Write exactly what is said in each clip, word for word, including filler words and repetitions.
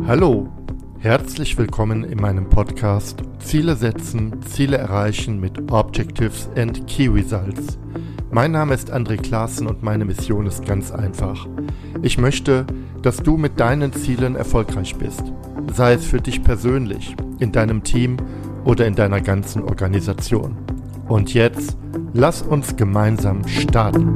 Hallo, herzlich willkommen in meinem Podcast Ziele setzen, Ziele erreichen mit Objectives and Key Results. Mein Name ist André Klaassen und meine Mission ist ganz einfach. Ich möchte, dass du mit deinen Zielen erfolgreich bist, sei es für dich persönlich, in deinem Team oder in deiner ganzen Organisation. Und jetzt, lass uns gemeinsam starten.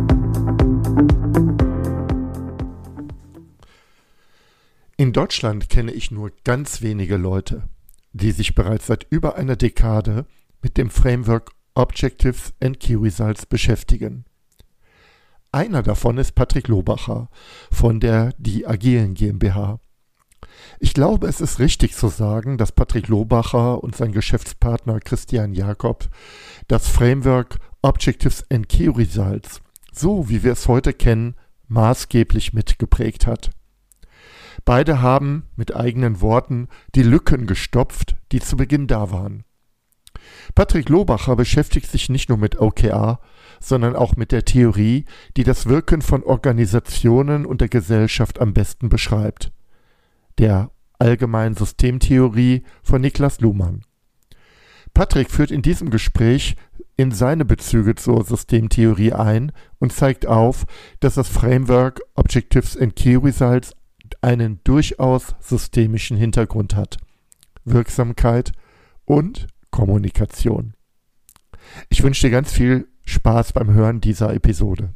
In Deutschland kenne ich nur ganz wenige Leute, die sich bereits seit über einer Dekade mit dem Framework Objectives and Key Results beschäftigen. Einer davon ist Patrick Lobacher von der Die Agilen GmbH. Ich glaube, es ist richtig zu sagen, dass Patrick Lobacher und sein Geschäftspartner Christian Jakob das Framework Objectives and Key Results, so wie wir es heute kennen, maßgeblich mitgeprägt hat. Beide haben mit eigenen Worten die Lücken gestopft, die zu Beginn da waren. Patrick Lobacher beschäftigt sich nicht nur mit O K R, sondern auch mit der Theorie, die das Wirken von Organisationen und der Gesellschaft am besten beschreibt, der allgemeinen Systemtheorie von Niklas Luhmann. Patrick führt in diesem Gespräch in seine Bezüge zur Systemtheorie ein und zeigt auf, dass das Framework Objectives and Key Results einen durchaus systemischen Hintergrund hat, Wirksamkeit und Kommunikation. Ich wünsche dir ganz viel Spaß beim Hören dieser Episode.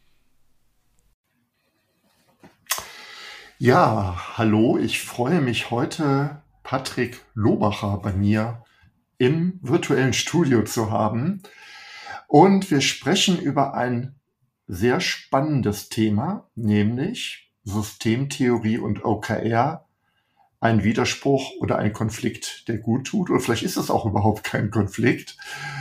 Ja, hallo, ich freue mich heute, Patrick Lobacher bei mir im virtuellen Studio zu haben. Und wir sprechen über ein sehr spannendes Thema, nämlich Systemtheorie und O K R, ein Widerspruch oder ein Konflikt, der gut tut. Oder vielleicht ist es auch überhaupt kein Konflikt.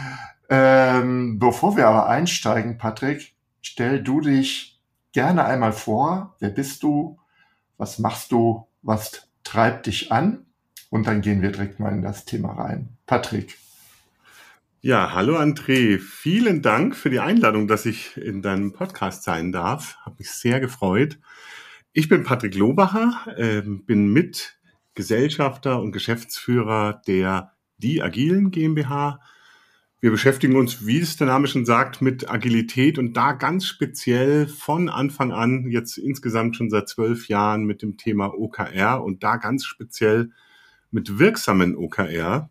Ähm, bevor wir aber einsteigen, Patrick, stell du dich gerne einmal vor. Wer bist du? Was machst du? Was treibt dich an? Und dann gehen wir direkt mal in das Thema rein. Patrick. Ja, hallo André. Vielen Dank für die Einladung, dass ich in deinem Podcast sein darf. Hat mich sehr gefreut. Ich bin Patrick Lobacher, äh, bin Mitgesellschafter und Geschäftsführer der Die Agilen GmbH. Wir beschäftigen uns, wie es der Name schon sagt, mit Agilität und da ganz speziell von Anfang an, jetzt insgesamt schon seit zwölf Jahren mit dem Thema O K R und da ganz speziell mit wirksamen O K R.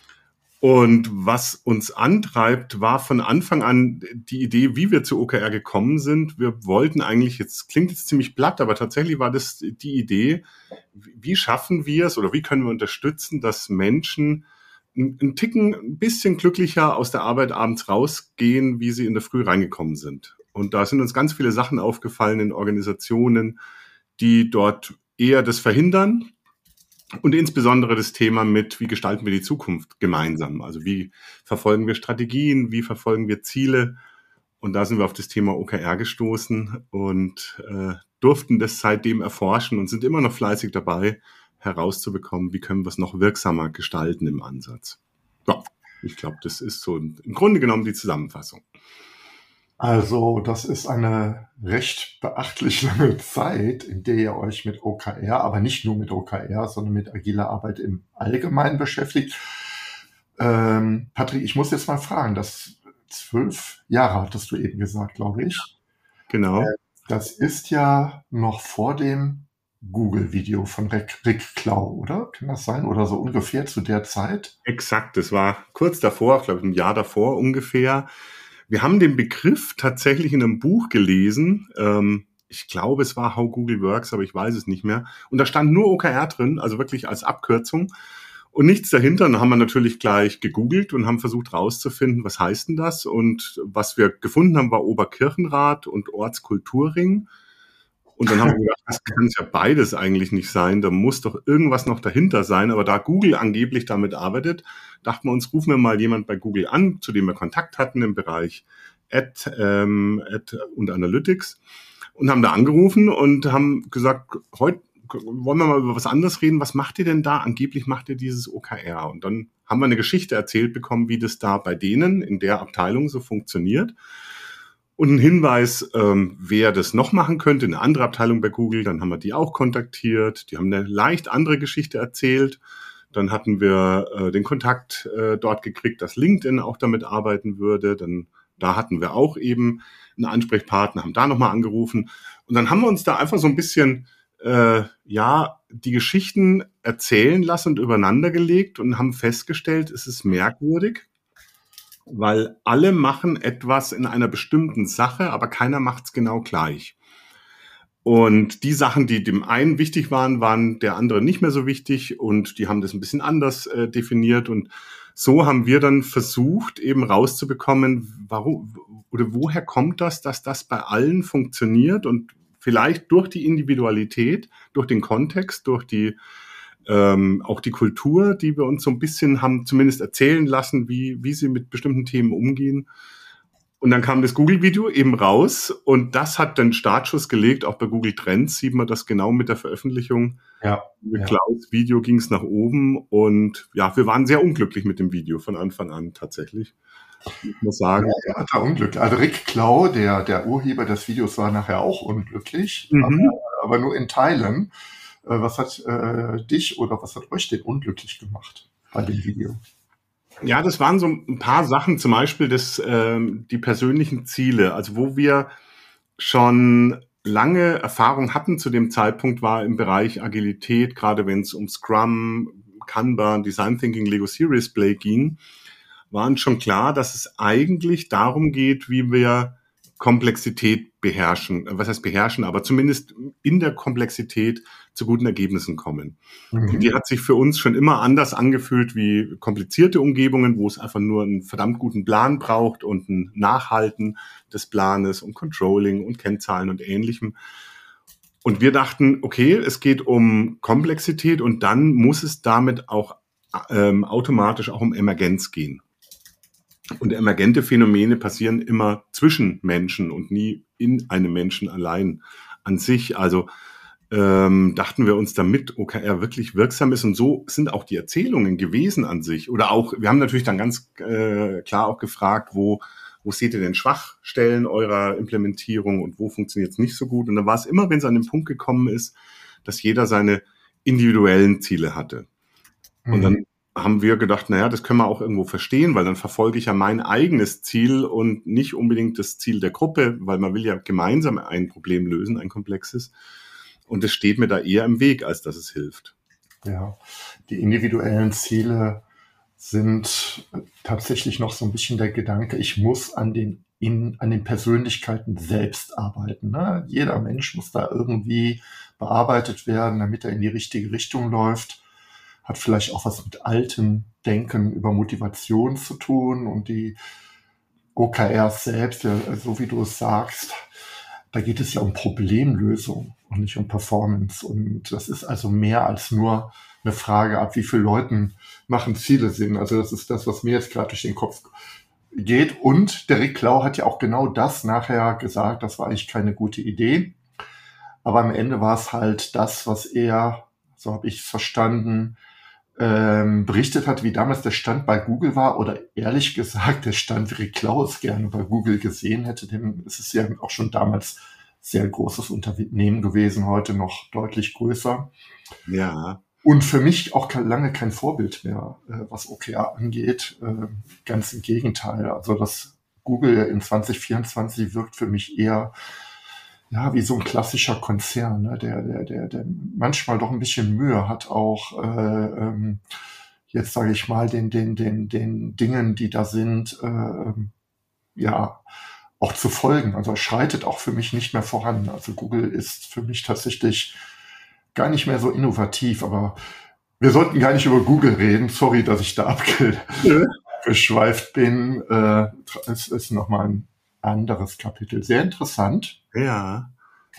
Und was uns antreibt, war von Anfang an die Idee, wie wir zu O K R gekommen sind. Wir wollten eigentlich, jetzt klingt jetzt ziemlich platt, aber tatsächlich war das die Idee, wie schaffen wir es oder wie können wir unterstützen, dass Menschen einen Ticken ein bisschen glücklicher aus der Arbeit abends rausgehen, wie sie in der Früh reingekommen sind. Und da sind uns ganz viele Sachen aufgefallen in Organisationen, die dort eher das verhindern. Und insbesondere das Thema mit, wie gestalten wir die Zukunft gemeinsam? Also wie verfolgen wir Strategien, wie verfolgen wir Ziele? Und da sind wir auf das Thema O K R gestoßen und äh, durften das seitdem erforschen und sind immer noch fleißig dabei, herauszubekommen, wie können wir es noch wirksamer gestalten im Ansatz. Ja, ich glaube, das ist so im Grunde genommen die Zusammenfassung. Also, das ist eine recht beachtlich lange Zeit, in der ihr euch mit O K R, aber nicht nur mit O K R, sondern mit agiler Arbeit im Allgemeinen beschäftigt. Ähm, Patrick, ich muss jetzt mal fragen, das zwölf Jahre hattest du eben gesagt, glaube ich. Genau. Äh, das ist ja noch vor dem Google-Video von Rick, Rick Klau, oder? Kann das sein? Oder so ungefähr zu der Zeit? Exakt, das war kurz davor, ich glaube ein Jahr davor ungefähr. Wir haben den Begriff tatsächlich in einem Buch gelesen. Ähm, ich glaube, es war How Google Works, aber ich weiß es nicht mehr. Und da stand nur O K R drin, also wirklich als Abkürzung. Und nichts dahinter. Und dann haben wir natürlich gleich gegoogelt und haben versucht rauszufinden, was heißt denn das? Und was wir gefunden haben, war Oberkirchenrat und Ortskulturring. Und dann haben wir gedacht, das kann es ja beides eigentlich nicht sein. Da muss doch irgendwas noch dahinter sein. Aber da Google angeblich damit arbeitet, dachten wir uns, rufen wir mal jemand bei Google an, zu dem wir Kontakt hatten im Bereich Ad, ähm, Ad und Analytics. Und haben da angerufen und haben gesagt, heute wollen wir mal über was anderes reden. Was macht ihr denn da? Angeblich macht ihr dieses O K R. Und dann haben wir eine Geschichte erzählt bekommen, wie das da bei denen in der Abteilung so funktioniert. Und ein Hinweis, ähm, wer das noch machen könnte, eine andere Abteilung bei Google, dann haben wir die auch kontaktiert. Die haben eine leicht andere Geschichte erzählt. Dann hatten wir äh, den Kontakt äh, dort gekriegt, dass LinkedIn auch damit arbeiten würde. Dann da hatten wir auch eben einen Ansprechpartner, haben da nochmal angerufen. Und dann haben wir uns da einfach so ein bisschen äh, ja die Geschichten erzählen lassen und übereinander gelegt und haben festgestellt, es ist merkwürdig, weil alle machen etwas in einer bestimmten Sache, aber keiner macht es genau gleich. Und die Sachen, die dem einen wichtig waren, waren der anderen nicht mehr so wichtig und die haben das ein bisschen anders äh, definiert. Und so haben wir dann versucht, eben rauszubekommen, warum oder woher kommt das, dass das bei allen funktioniert und vielleicht durch die Individualität, durch den Kontext, durch die ähm, auch die Kultur, die wir uns so ein bisschen haben zumindest erzählen lassen, wie, wie sie mit bestimmten Themen umgehen. Und dann kam das Google-Video eben raus und das hat den Startschuss gelegt. Auch bei Google Trends sieht man das genau mit der Veröffentlichung. Ja, Mit ja. Klaus' Video ging es nach oben und ja, wir waren sehr unglücklich mit dem Video von Anfang an tatsächlich. Ich muss sagen. Ja, er war unglücklich. Also Rick Klau, der, der Urheber des Videos, war nachher auch unglücklich, Mhm. aber, aber nur in Teilen. Äh, Was hat äh, dich oder was hat euch denn unglücklich gemacht bei dem Video? Ja, das waren so ein paar Sachen, zum Beispiel das, ähm, die persönlichen Ziele. Also wo wir schon lange Erfahrung hatten zu dem Zeitpunkt, war im Bereich Agilität, gerade wenn es um Scrum, Kanban, Design Thinking, Lego Serious Play ging, war uns schon klar, dass es eigentlich darum geht, wie wir Komplexität beherrschen. Was heißt beherrschen, aber zumindest in der Komplexität zu guten Ergebnissen kommen. Mhm. Und die hat sich für uns schon immer anders angefühlt wie komplizierte Umgebungen, wo es einfach nur einen verdammt guten Plan braucht und ein Nachhalten des Planes und Controlling und Kennzahlen und Ähnlichem. Und wir dachten, okay, es geht um Komplexität und dann muss es damit auch ähm, automatisch auch um Emergenz gehen. Und emergente Phänomene passieren immer zwischen Menschen und nie in einem Menschen allein an sich. Also ähm, dachten wir uns, damit O K R wirklich wirksam ist. Und so sind auch die Erzählungen gewesen an sich. Oder auch, wir haben natürlich dann ganz äh, klar auch gefragt, wo, wo seht ihr denn Schwachstellen eurer Implementierung und wo funktioniert es nicht so gut. Und dann war es immer, wenn es an den Punkt gekommen ist, dass jeder seine individuellen Ziele hatte. Mhm. Und dann haben wir gedacht, naja, das können wir auch irgendwo verstehen, weil dann verfolge ich ja mein eigenes Ziel und nicht unbedingt das Ziel der Gruppe, weil man will ja gemeinsam ein Problem lösen, ein komplexes. Und es steht mir da eher im Weg, als dass es hilft. Ja, die individuellen Ziele sind tatsächlich noch so ein bisschen der Gedanke, ich muss an den, in, an den Persönlichkeiten selbst arbeiten. Ne? Jeder Mensch muss da irgendwie bearbeitet werden, damit er in die richtige Richtung läuft. Hat vielleicht auch was mit altem Denken über Motivation zu tun und die O K Rs selbst, ja, so wie du es sagst, da geht es ja um Problemlösung und nicht um Performance. Und das ist also mehr als nur eine Frage, ab wie viele Leuten machen Ziele Sinn. Also das ist das, was mir jetzt gerade durch den Kopf geht. Und der Rick Klau hat ja auch genau das nachher gesagt, das war eigentlich keine gute Idee. Aber am Ende war es halt das, was er, so habe ich es verstanden, ähm, berichtet hat, wie damals der Stand bei Google war, oder ehrlich gesagt, der Stand, wie Rick Klau es gerne bei Google gesehen hätte, denn es ist ja auch schon damals sehr großes Unternehmen gewesen, heute noch deutlich größer. Ja. Und für mich auch lange kein Vorbild mehr, äh, was O K R angeht. Äh, ganz im Gegenteil. Also das Google in zwanzig vierundzwanzig wirkt für mich eher ja, wie so ein klassischer Konzern, ne, der, der, der, der manchmal doch ein bisschen Mühe hat, auch äh, ähm, jetzt sage ich mal den, den, den, den Dingen, die da sind, äh, ja, auch zu folgen. Also er schreitet auch für mich nicht mehr voran. Also Google ist für mich tatsächlich gar nicht mehr so innovativ, aber wir sollten gar nicht über Google reden. Sorry, dass ich da abgeschweift bin. Äh, es ist nochmal ein anderes Kapitel. Sehr interessant. Ja.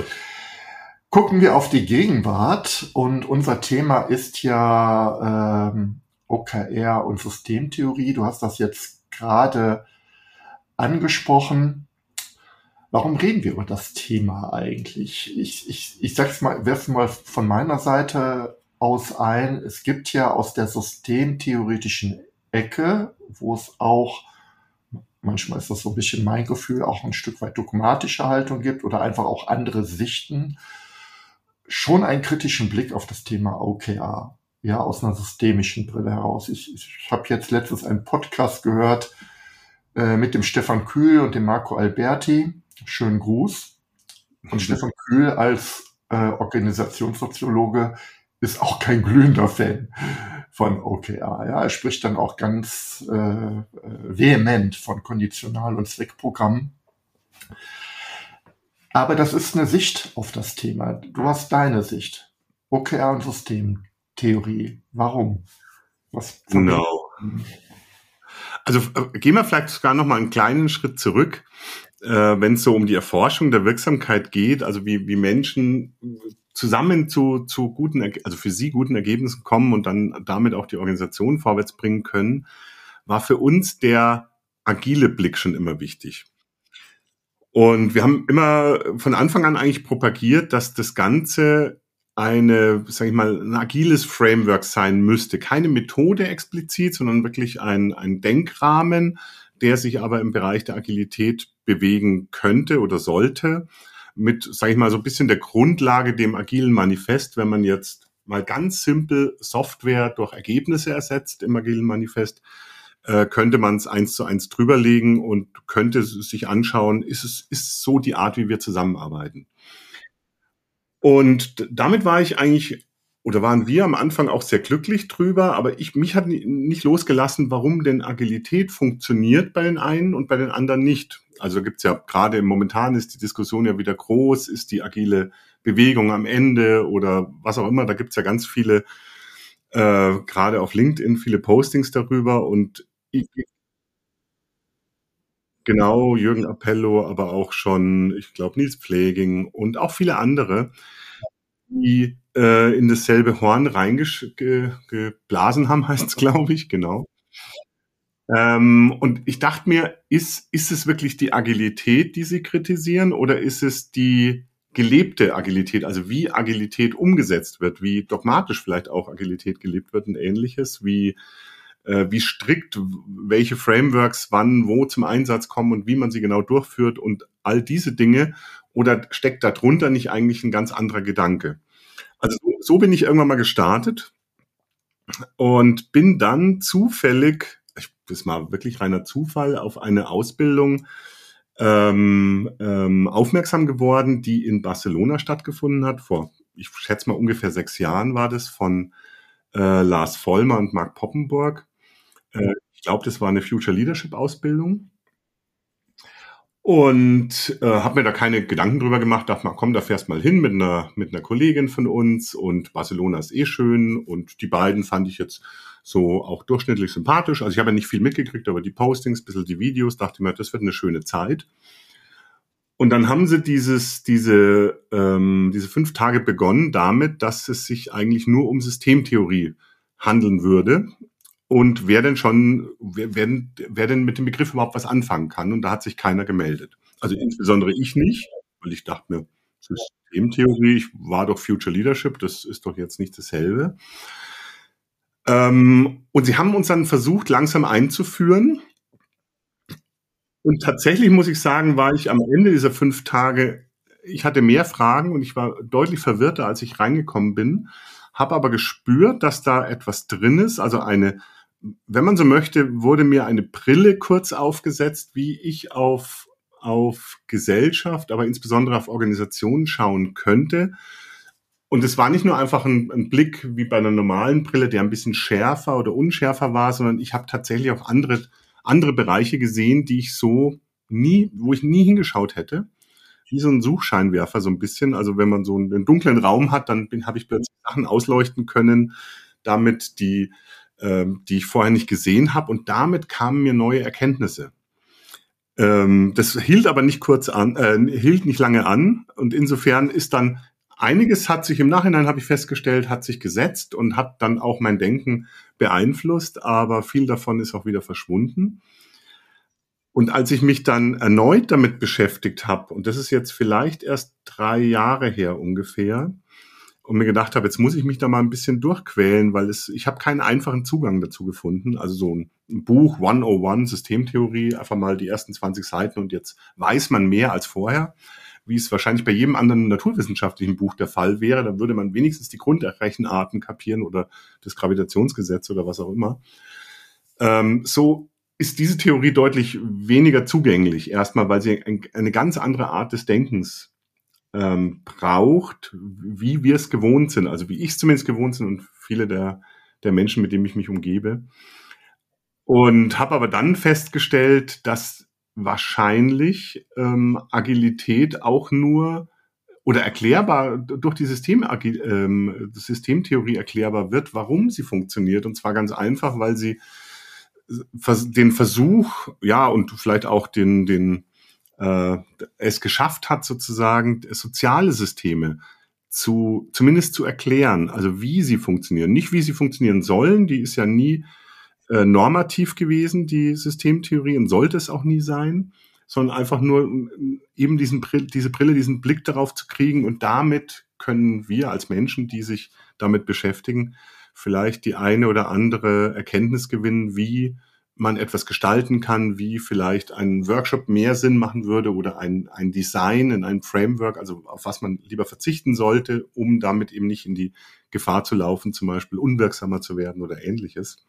Gucken wir auf die Gegenwart und unser Thema ist ja ähm, O K R und Systemtheorie. Du hast das jetzt gerade angesprochen. Warum reden wir über das Thema eigentlich? Ich, ich, ich sag's mal, werfe mal von meiner Seite aus ein. Es gibt ja aus der systemtheoretischen Ecke, wo es auch manchmal ist das so ein bisschen mein Gefühl, auch ein Stück weit dogmatische Haltung gibt oder einfach auch andere Sichten, schon einen kritischen Blick auf das Thema O K R, ja, aus einer systemischen Brille heraus. Ich, ich habe jetzt letztens einen Podcast gehört äh, mit dem Stefan Kühl und dem Marco Alberti. Schönen Gruß. Und Stefan Kühl als äh, Organisationssoziologe ist auch kein glühender Fan von O K R. Ja, er spricht dann auch ganz äh, vehement von Konditional- und Zweckprogrammen. Aber das ist eine Sicht auf das Thema. Du hast deine Sicht. O K R und Systemtheorie. Warum? Was Genau. Also äh, gehen wir vielleicht sogar noch mal einen kleinen Schritt zurück, äh, wenn es so um die Erforschung der Wirksamkeit geht, also wie, wie Menschen zusammen zu, zu guten, also für sie guten Ergebnissen kommen und dann damit auch die Organisation vorwärts bringen können, war für uns der agile Blick schon immer wichtig. Und wir haben immer von Anfang an eigentlich propagiert, dass das Ganze eine, sage ich mal, ein agiles Framework sein müsste. Keine Methode explizit, sondern wirklich ein, ein Denkrahmen, der sich aber im Bereich der Agilität bewegen könnte oder sollte. Mit, sage ich mal, so ein bisschen der Grundlage, dem agilen Manifest, wenn man jetzt mal ganz simpel Software durch Ergebnisse ersetzt im agilen Manifest, könnte man es eins zu eins drüberlegen und könnte sich anschauen, ist es ist so die Art, wie wir zusammenarbeiten. Und damit war ich eigentlich, oder waren wir am Anfang auch sehr glücklich drüber, aber ich mich hat nicht losgelassen, warum denn Agilität funktioniert bei den einen und bei den anderen nicht. Also gibt's ja gerade momentan ist die Diskussion ja wieder groß, ist die agile Bewegung am Ende oder was auch immer, da gibt's ja ganz viele, äh, gerade auf LinkedIn, viele Postings darüber und ich, genau, Jürgen Appello, aber auch schon, ich glaube, Nils Pfleging und auch viele andere, die äh, in dasselbe Horn reingeblasen haben, heißt es, glaube ich, genau. Ähm, und ich dachte mir, ist, ist es wirklich die Agilität, die sie kritisieren, oder ist es die gelebte Agilität, also wie Agilität umgesetzt wird, wie dogmatisch vielleicht auch Agilität gelebt wird und ähnliches, wie äh, wie strikt welche Frameworks wann wo zum Einsatz kommen und wie man sie genau durchführt und all diese Dinge, oder steckt darunter nicht eigentlich ein ganz anderer Gedanke? Also so, so bin ich irgendwann mal gestartet und bin dann zufällig, ich, das war wirklich reiner Zufall, auf eine Ausbildung ähm, ähm, aufmerksam geworden, die in Barcelona stattgefunden hat. Vor, ich schätze mal, ungefähr sechs Jahren war das, von äh, Lars Vollmer und Mark Poppenburg. Äh, ich glaube, das war eine Future Leadership Ausbildung. Und äh, habe mir da keine Gedanken drüber gemacht, dachte mal, komm, da fährst mal hin mit einer mit einer Kollegin von uns und Barcelona ist eh schön und die beiden fand ich jetzt so auch durchschnittlich sympathisch. Also ich habe ja nicht viel mitgekriegt, aber die Postings, ein bisschen die Videos, dachte mir, das wird eine schöne Zeit. Und dann haben sie dieses, diese, ähm, diese fünf Tage begonnen damit, dass es sich eigentlich nur um Systemtheorie handeln würde. Und wer denn schon, wer, wer, wer denn mit dem Begriff überhaupt was anfangen kann. Und da hat sich keiner gemeldet. Also insbesondere ich nicht, weil ich dachte mir, Systemtheorie, ich war doch Future Leadership, das ist doch jetzt nicht dasselbe. Ähm, und sie haben uns dann versucht, langsam einzuführen. Und tatsächlich muss ich sagen, war ich am Ende dieser fünf Tage, ich hatte mehr Fragen und ich war deutlich verwirrter, als ich reingekommen bin, habe aber gespürt, dass da etwas drin ist, also eine, wenn man so möchte, wurde mir eine Brille kurz aufgesetzt, wie ich auf, auf Gesellschaft, aber insbesondere auf Organisationen schauen könnte. Und es war nicht nur einfach ein, ein Blick wie bei einer normalen Brille, der ein bisschen schärfer oder unschärfer war, sondern ich habe tatsächlich auch andere, andere Bereiche gesehen, die ich so nie, wo ich nie hingeschaut hätte. Wie so ein Suchscheinwerfer so ein bisschen. Also wenn man so einen dunklen Raum hat, dann habe ich plötzlich Sachen ausleuchten können, damit die, ähm, die ich vorher nicht gesehen habe. Und damit kamen mir neue Erkenntnisse. Ähm, das hielt aber nicht kurz an, äh, hielt nicht lange an. Und insofern ist dann einiges hat sich im Nachhinein, habe ich festgestellt, hat sich gesetzt und hat dann auch mein Denken beeinflusst. Aber viel davon ist auch wieder verschwunden. Und als ich mich dann erneut damit beschäftigt habe, und das ist jetzt vielleicht erst drei Jahre her ungefähr, und mir gedacht habe, jetzt muss ich mich da mal ein bisschen durchquälen, weil es, ich habe keinen einfachen Zugang dazu gefunden, also so ein ein Buch hundertundeins Systemtheorie, einfach mal die ersten zwanzig Seiten und jetzt weiß man mehr als vorher, wie es wahrscheinlich bei jedem anderen naturwissenschaftlichen Buch der Fall wäre. Dann würde man wenigstens die Grundrechenarten kapieren oder das Gravitationsgesetz oder was auch immer. Ähm, so ist diese Theorie deutlich weniger zugänglich. Erstmal, weil sie ein, eine ganz andere Art des Denkens ähm, braucht, wie wir es gewohnt sind. Also wie ich es zumindest gewohnt sind und viele der, der Menschen, mit denen ich mich umgebe. Und habe aber dann festgestellt, dass wahrscheinlich ähm, Agilität auch nur oder erklärbar durch die System, ähm, Systemtheorie erklärbar wird, warum sie funktioniert. Und zwar ganz einfach, weil sie den Versuch, ja, und vielleicht auch den, den äh, es geschafft hat, sozusagen soziale Systeme zu zumindest zu erklären, also wie sie funktionieren. Nicht wie sie funktionieren sollen, die ist ja nie äh, normativ gewesen, die Systemtheorie, und sollte es auch nie sein, sondern einfach nur eben diesen diese Brille, diesen Blick darauf zu kriegen, und damit können wir als Menschen, die sich damit beschäftigen, vielleicht die eine oder andere Erkenntnis gewinnen, wie man etwas gestalten kann, wie vielleicht ein Workshop mehr Sinn machen würde oder ein, ein Design in einem Framework, also auf was man lieber verzichten sollte, um damit eben nicht in die Gefahr zu laufen, zum Beispiel unwirksamer zu werden oder Ähnliches.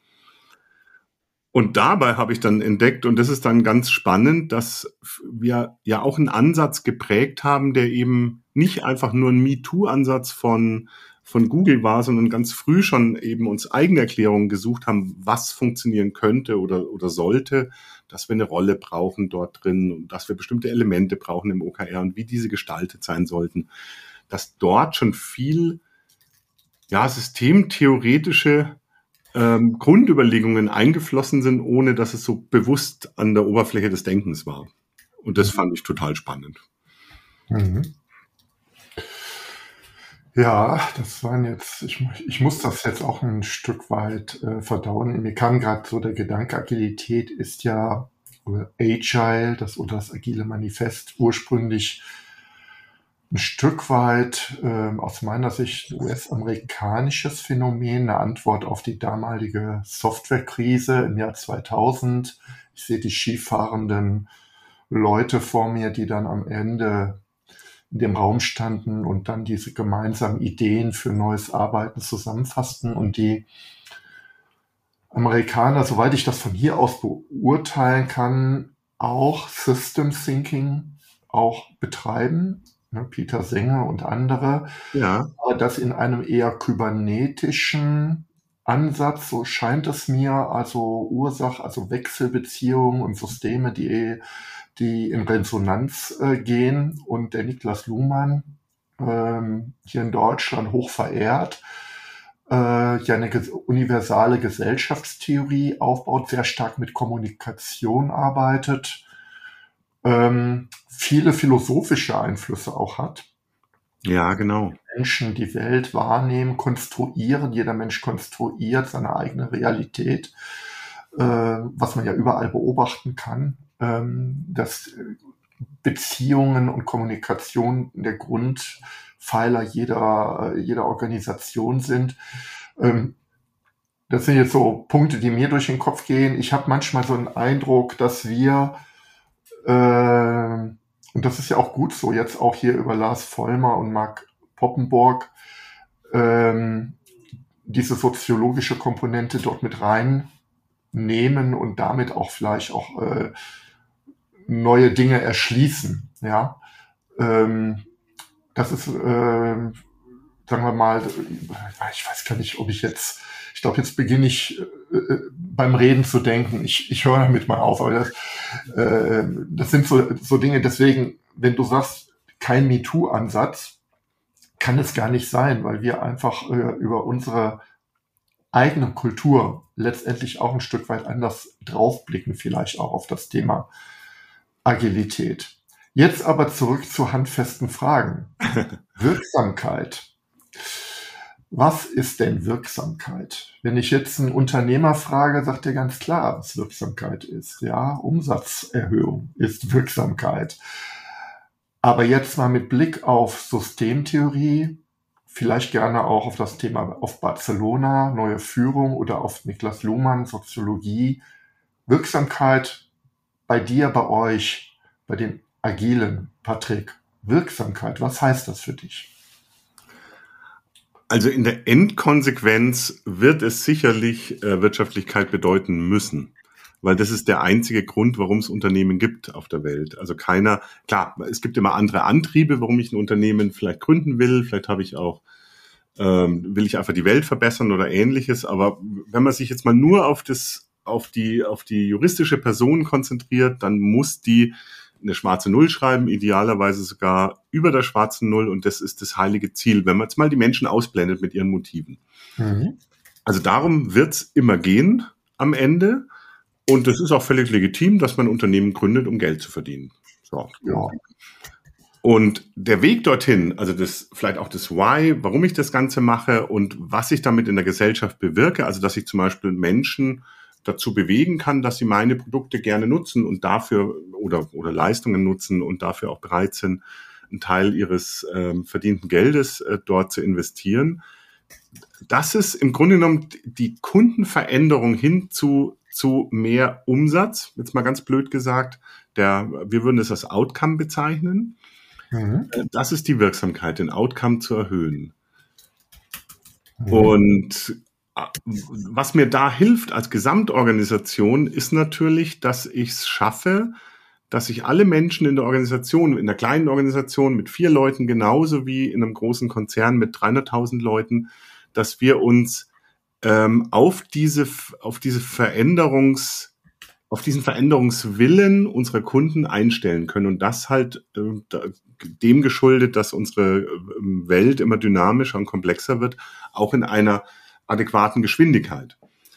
Und dabei habe ich dann entdeckt, und das ist dann ganz spannend, dass wir ja auch einen Ansatz geprägt haben, der eben nicht einfach nur ein MeToo-Ansatz von, von Google war, sondern ganz früh schon eben uns eigene Erklärungen gesucht haben, was funktionieren könnte oder, oder sollte, dass wir eine Rolle brauchen dort drin und dass wir bestimmte Elemente brauchen im O K R und wie diese gestaltet sein sollten. Dass dort schon viel, ja, systemtheoretische Ähm, Grundüberlegungen eingeflossen sind, ohne dass es so bewusst an der Oberfläche des Denkens war. Und das fand ich total spannend. Mhm. Ja, das waren jetzt, ich, ich muss das jetzt auch ein Stück weit äh, verdauen. Mir kam gerade so der Gedanke, Agilität ist ja, oder Agile, das oder das Agile Manifest, ursprünglich ein Stück weit ähm, aus meiner Sicht ein U S-amerikanisches Phänomen, eine Antwort auf die damalige Softwarekrise im Jahr zweitausend. Ich sehe die skifahrenden Leute vor mir, die dann am Ende in dem Raum standen und dann diese gemeinsamen Ideen für neues Arbeiten zusammenfassten, und die Amerikaner, soweit ich das von hier aus beurteilen kann, auch System Thinking auch betreiben. Peter Singer und andere, ja. aber das in einem eher kybernetischen Ansatz, so scheint es mir, also Ursache, also Wechselbeziehungen und Systeme, die, die in Resonanz äh, gehen, und der Niklas Luhmann, ähm, hier in Deutschland hoch verehrt, äh, ja eine ges- universale Gesellschaftstheorie aufbaut, sehr stark mit Kommunikation arbeitet, ähm, viele philosophische Einflüsse auch hat. Ja, genau. Menschen die Welt wahrnehmen, konstruieren. Jeder Mensch konstruiert seine eigene Realität, äh, was man ja überall beobachten kann, ähm, dass Beziehungen und Kommunikation der Grundpfeiler jeder, jeder Organisation sind. Ähm, das sind jetzt so Punkte, die mir durch den Kopf gehen. Ich habe manchmal so einen Eindruck, dass wir Äh, und das ist ja auch gut so, jetzt auch hier über Lars Vollmer und Mark Poppenborg, ähm, diese soziologische Komponente dort mit reinnehmen und damit auch vielleicht auch äh, neue Dinge erschließen. Ja, ähm, das ist, äh, sagen wir mal, ich weiß gar nicht, ob ich jetzt, ich glaube, jetzt beginne ich äh, beim Reden zu denken. Ich, ich höre damit mal auf, aber das, äh, das sind so, so Dinge, deswegen, wenn du sagst, kein MeToo-Ansatz, kann es gar nicht sein, weil wir einfach äh, über unsere eigene Kultur letztendlich auch ein Stück weit anders draufblicken, vielleicht auch auf das Thema Agilität. Jetzt aber zurück zu handfesten Fragen. Wirksamkeit. Was ist denn Wirksamkeit? Wenn ich jetzt einen Unternehmer frage, sagt er ganz klar, was Wirksamkeit ist. Ja, Umsatzerhöhung ist Wirksamkeit. Aber jetzt mal mit Blick auf Systemtheorie, vielleicht gerne auch auf das Thema auf Barcelona, neue Führung, oder auf Niklas Luhmann, Soziologie. Wirksamkeit bei dir, bei euch, bei den Agilen, Patrick. Wirksamkeit, was heißt das für dich? Also in der Endkonsequenz wird es sicherlich äh, Wirtschaftlichkeit bedeuten müssen, weil das ist der einzige Grund, warum es Unternehmen gibt auf der Welt. Also keiner, klar, es gibt immer andere Antriebe, warum ich ein Unternehmen vielleicht gründen will. Vielleicht habe ich auch, ähm, will ich einfach die Welt verbessern oder Ähnliches. Aber wenn man sich jetzt mal nur auf das, auf die, auf die juristische Person konzentriert, dann muss die eine schwarze Null schreiben, idealerweise sogar über der schwarzen Null, und das ist das heilige Ziel, wenn man jetzt mal die Menschen ausblendet mit ihren Motiven. Mhm. Also darum wird's immer gehen am Ende, und das ist auch völlig legitim, dass man Unternehmen gründet, um Geld zu verdienen. So. Ja. Und der Weg dorthin, also das vielleicht auch das Why, warum ich das Ganze mache und was ich damit in der Gesellschaft bewirke, also dass ich zum Beispiel Menschen dazu bewegen kann, dass sie meine Produkte gerne nutzen und dafür oder oder Leistungen nutzen und dafür auch bereit sind, einen Teil ihres ähm, verdienten Geldes äh, dort zu investieren. Das ist im Grunde genommen die Kundenveränderung hin zu zu mehr Umsatz. Jetzt mal ganz blöd gesagt, der wir würden es als Outcome bezeichnen. Mhm. Das ist die Wirksamkeit, den Outcome zu erhöhen. Mhm. Und was mir da hilft als Gesamtorganisation, ist natürlich, dass ich es schaffe, dass sich alle Menschen in der Organisation, in der kleinen Organisation mit vier Leuten genauso wie in einem großen Konzern mit dreihunderttausend Leuten, dass wir uns ähm, auf diese auf diese Veränderungs auf diesen Veränderungswillen unserer Kunden einstellen können, und das halt äh, dem geschuldet, dass unsere Welt immer dynamischer und komplexer wird, auch in einer adäquaten Geschwindigkeit.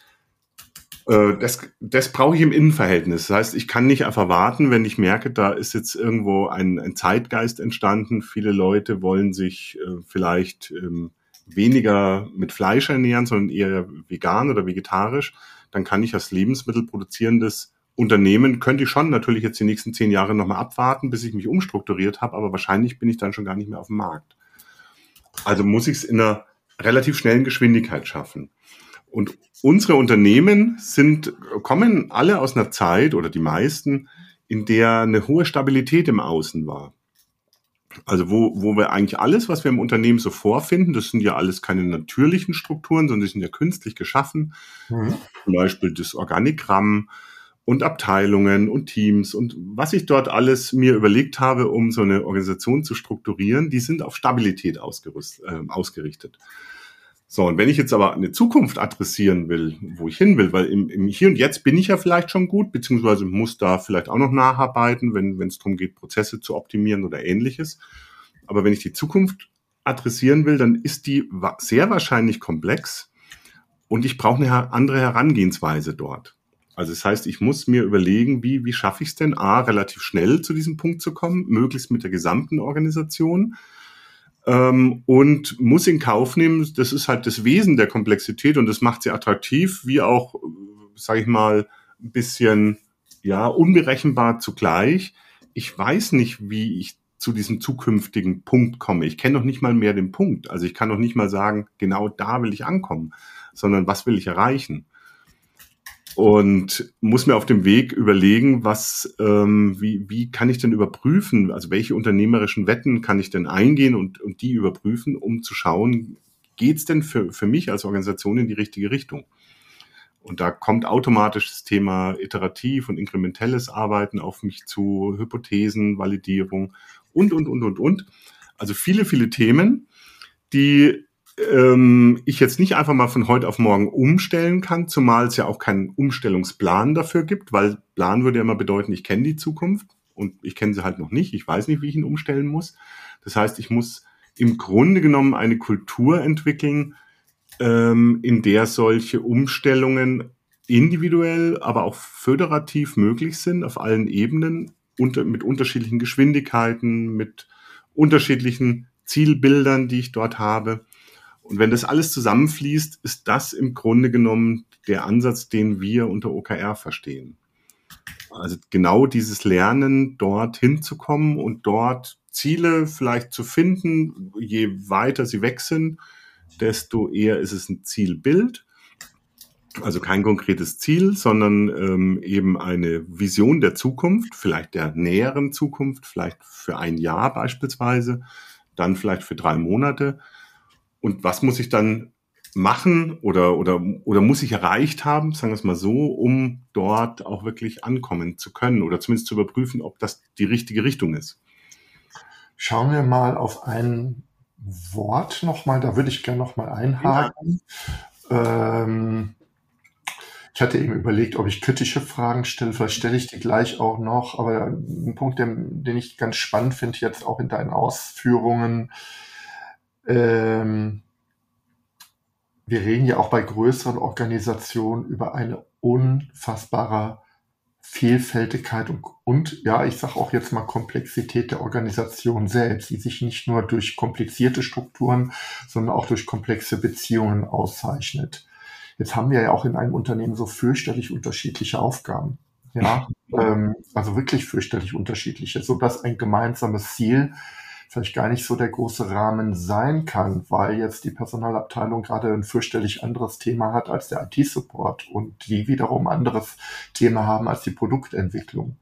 Äh, das das brauche ich im Innenverhältnis. Das heißt, ich kann nicht einfach warten, wenn ich merke, da ist jetzt irgendwo ein, ein Zeitgeist entstanden. Viele Leute wollen sich äh, vielleicht ähm, weniger mit Fleisch ernähren, sondern eher vegan oder vegetarisch. Dann kann ich als lebensmittelproduzierendes Unternehmen, könnte ich schon natürlich jetzt die nächsten zehn Jahre nochmal abwarten, bis ich mich umstrukturiert habe, aber wahrscheinlich bin ich dann schon gar nicht mehr auf dem Markt. Also muss ich es in einer relativ schnellen Geschwindigkeit schaffen. Und unsere Unternehmen sind, kommen alle aus einer Zeit, oder die meisten, in der eine hohe Stabilität im Außen war. Also wo, wo wir eigentlich alles, was wir im Unternehmen so vorfinden, das sind ja alles keine natürlichen Strukturen, sondern die sind ja künstlich geschaffen. Mhm. Zum Beispiel das Organigramm und Abteilungen und Teams und was ich dort alles mir überlegt habe, um so eine Organisation zu strukturieren, die sind auf Stabilität ausgerüstet, äh, ausgerichtet. So, und wenn ich jetzt aber eine Zukunft adressieren will, wo ich hin will, weil im, im Hier und Jetzt bin ich ja vielleicht schon gut, beziehungsweise muss da vielleicht auch noch nacharbeiten, wenn wenn es darum geht, Prozesse zu optimieren oder Ähnliches. Aber wenn ich die Zukunft adressieren will, dann ist die sehr wahrscheinlich komplex und ich brauche eine andere Herangehensweise dort. Also das heißt, ich muss mir überlegen, wie wie schaffe ich es denn, A, relativ schnell zu diesem Punkt zu kommen, möglichst mit der gesamten Organisation, ähm, und muss in Kauf nehmen, das ist halt das Wesen der Komplexität und das macht sie attraktiv, wie auch, sage ich mal, ein bisschen ja unberechenbar zugleich. Ich weiß nicht, wie ich zu diesem zukünftigen Punkt komme. Ich kenne noch nicht mal mehr den Punkt. Also ich kann noch nicht mal sagen, genau da will ich ankommen, sondern was will ich erreichen? Und muss mir auf dem Weg überlegen, was, ähm, wie, wie kann ich denn überprüfen, also welche unternehmerischen Wetten kann ich denn eingehen und, und die überprüfen, um zu schauen, geht's denn für, für mich als Organisation in die richtige Richtung? Und da kommt automatisch das Thema iterativ und inkrementelles Arbeiten auf mich zu, Hypothesen, Validierung und, und, und, und, und. Also viele, viele Themen, die ähm, ich jetzt nicht einfach mal von heute auf morgen umstellen kann, zumal es ja auch keinen Umstellungsplan dafür gibt, weil Plan würde ja immer bedeuten, ich kenne die Zukunft und ich kenne sie halt noch nicht, ich weiß nicht, wie ich ihn umstellen muss. Das heißt, ich muss im Grunde genommen eine Kultur entwickeln, ähm, in der solche Umstellungen individuell, aber auch föderativ möglich sind, auf allen Ebenen, unter, mit unterschiedlichen Geschwindigkeiten, mit unterschiedlichen Zielbildern, die ich dort habe. Und wenn das alles zusammenfließt, ist das im Grunde genommen der Ansatz, den wir unter O K R verstehen. Also genau dieses Lernen, dort hinzukommen und dort Ziele vielleicht zu finden. Je weiter sie weg sind, desto eher ist es ein Zielbild. Also kein konkretes Ziel, sondern ähm, eben eine Vision der Zukunft, vielleicht der näheren Zukunft, vielleicht für ein Jahr beispielsweise, dann vielleicht für drei Monate. Und was muss ich dann machen oder, oder, oder muss ich erreicht haben, sagen wir es mal so, um dort auch wirklich ankommen zu können oder zumindest zu überprüfen, ob das die richtige Richtung ist. Schauen wir mal auf ein Wort nochmal, da würde ich gerne nochmal einhaken. Ja. Ähm, ich hatte eben überlegt, ob ich kritische Fragen stelle, vielleicht stelle ich die gleich auch noch, aber ein Punkt, den, den ich ganz spannend finde jetzt auch in deinen Ausführungen, ähm, wir reden ja auch bei größeren Organisationen über eine unfassbare Vielfältigkeit und, und ja, ich sage auch jetzt mal Komplexität der Organisation selbst, die sich nicht nur durch komplizierte Strukturen, sondern auch durch komplexe Beziehungen auszeichnet. Jetzt haben wir ja auch in einem Unternehmen so fürchterlich unterschiedliche Aufgaben. Ja, ähm, also wirklich fürchterlich unterschiedliche, sodass ein gemeinsames Ziel vielleicht gar nicht so der große Rahmen sein kann, weil jetzt die Personalabteilung gerade ein fürchterlich anderes Thema hat als der I T-Support und die wiederum ein anderes Thema haben als die Produktentwicklung.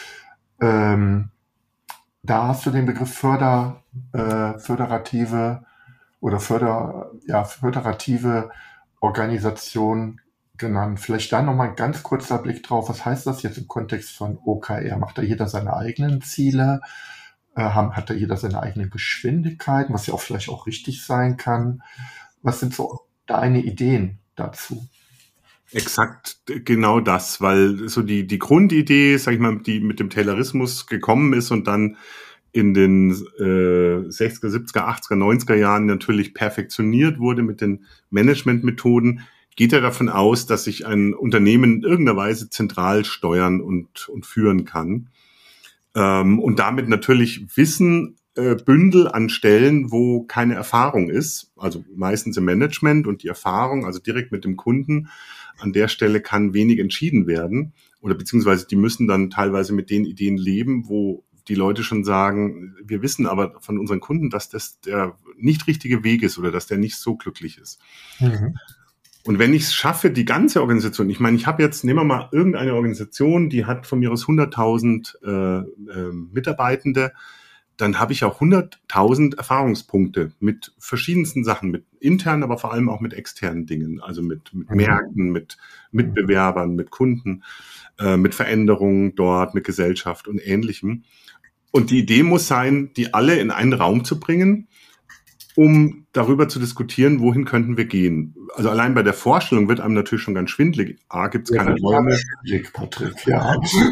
Ähm, da hast du den Begriff Förder, äh, föderative oder Förder, ja, föderative Organisation genannt. Vielleicht da nochmal ein ganz kurzer Blick drauf. Was heißt das jetzt im Kontext von O K R? Macht da jeder seine eigenen Ziele? Hat da jeder seine eigene Geschwindigkeit, was ja auch vielleicht auch richtig sein kann. Was sind so deine Ideen dazu? Exakt genau das, weil so die, die Grundidee, sag ich mal, die mit dem Taylorismus gekommen ist und dann in den äh, sechziger, siebziger, achtziger, neunziger Jahren natürlich perfektioniert wurde mit den Managementmethoden, geht ja davon aus, dass sich ein Unternehmen in irgendeiner Weise zentral steuern und, und führen kann. Und damit natürlich Wissen äh, Bündel an Stellen, wo keine Erfahrung ist, also meistens im Management und die Erfahrung, also direkt mit dem Kunden, an der Stelle kann wenig entschieden werden oder beziehungsweise die müssen dann teilweise mit den Ideen leben, wo die Leute schon sagen, wir wissen aber von unseren Kunden, dass das der nicht richtige Weg ist oder dass der nicht so glücklich ist. Mhm. Und wenn ich es schaffe, die ganze Organisation, ich meine, ich habe jetzt, nehmen wir mal irgendeine Organisation, die hat von mir aus hunderttausend äh, äh, Mitarbeitende, dann habe ich auch hunderttausend Erfahrungspunkte mit verschiedensten Sachen, mit internen, aber vor allem auch mit externen Dingen, also mit, mit Märkten, mit Mitbewerbern, mit Kunden, äh, mit Veränderungen dort, mit Gesellschaft und Ähnlichem. Und die Idee muss sein, die alle in einen Raum zu bringen, um darüber zu diskutieren, wohin könnten wir gehen. Also allein bei der Vorstellung wird einem natürlich schon ganz schwindelig. A, gibt es ja, keine Räume. Schwindelig, Patrick, ja.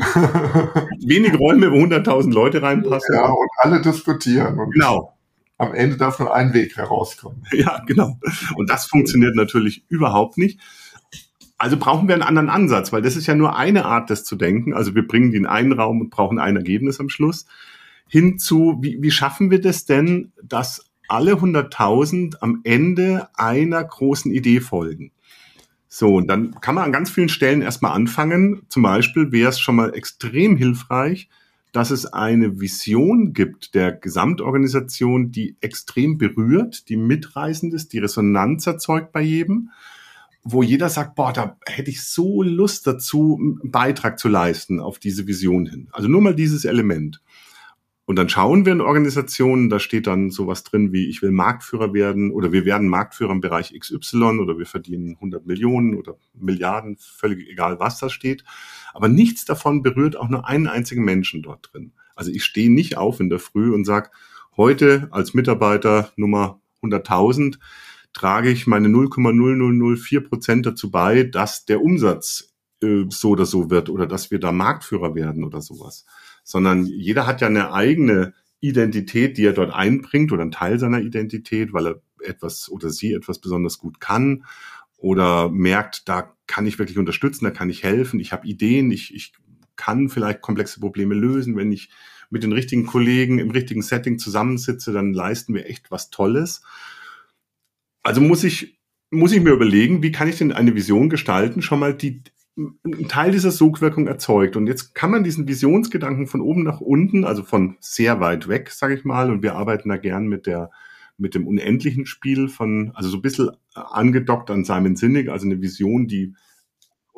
Wenig Räume, wo hunderttausend Leute reinpassen. Ja, und alle diskutieren. Und genau. Am Ende darf nur ein Weg herauskommen. Ja, genau. Und das funktioniert natürlich überhaupt nicht. Also brauchen wir einen anderen Ansatz, weil das ist ja nur eine Art, das zu denken. Also wir bringen die in einen Raum und brauchen ein Ergebnis am Schluss. Hinzu, wie, wie schaffen wir das denn, dass alle hunderttausend am Ende einer großen Idee folgen. So, und dann kann man an ganz vielen Stellen erstmal anfangen. Zum Beispiel wäre es schon mal extrem hilfreich, dass es eine Vision gibt der Gesamtorganisation, die extrem berührt, die mitreißend ist, die Resonanz erzeugt bei jedem, wo jeder sagt, boah, da hätte ich so Lust dazu, einen Beitrag zu leisten auf diese Vision hin. Also nur mal dieses Element. Und dann schauen wir in Organisationen, da steht dann sowas drin wie, ich will Marktführer werden oder wir werden Marktführer im Bereich X Y oder wir verdienen hundert Millionen oder Milliarden, völlig egal, was da steht. Aber nichts davon berührt auch nur einen einzigen Menschen dort drin. Also ich stehe nicht auf in der Früh und sage, heute als Mitarbeiter Nummer hunderttausend trage ich meine null Komma null null null vier Prozent dazu bei, dass der Umsatz äh, so oder so wird oder dass wir da Marktführer werden oder sowas. Sondern jeder hat ja eine eigene Identität, die er dort einbringt oder einen Teil seiner Identität, weil er etwas oder sie etwas besonders gut kann oder merkt, da kann ich wirklich unterstützen, da kann ich helfen, ich habe Ideen, ich, ich kann vielleicht komplexe Probleme lösen. Wenn ich mit den richtigen Kollegen im richtigen Setting zusammensitze, dann leisten wir echt was Tolles. Also muss ich, muss ich mir überlegen, wie kann ich denn eine Vision gestalten, schon mal die ein Teil dieser Sogwirkung erzeugt. Und jetzt kann man diesen Visionsgedanken von oben nach unten, also von sehr weit weg, sage ich mal, und wir arbeiten da gern mit der mit dem unendlichen Spiel von, also so ein bisschen angedockt an Simon Sinek, also eine Vision, die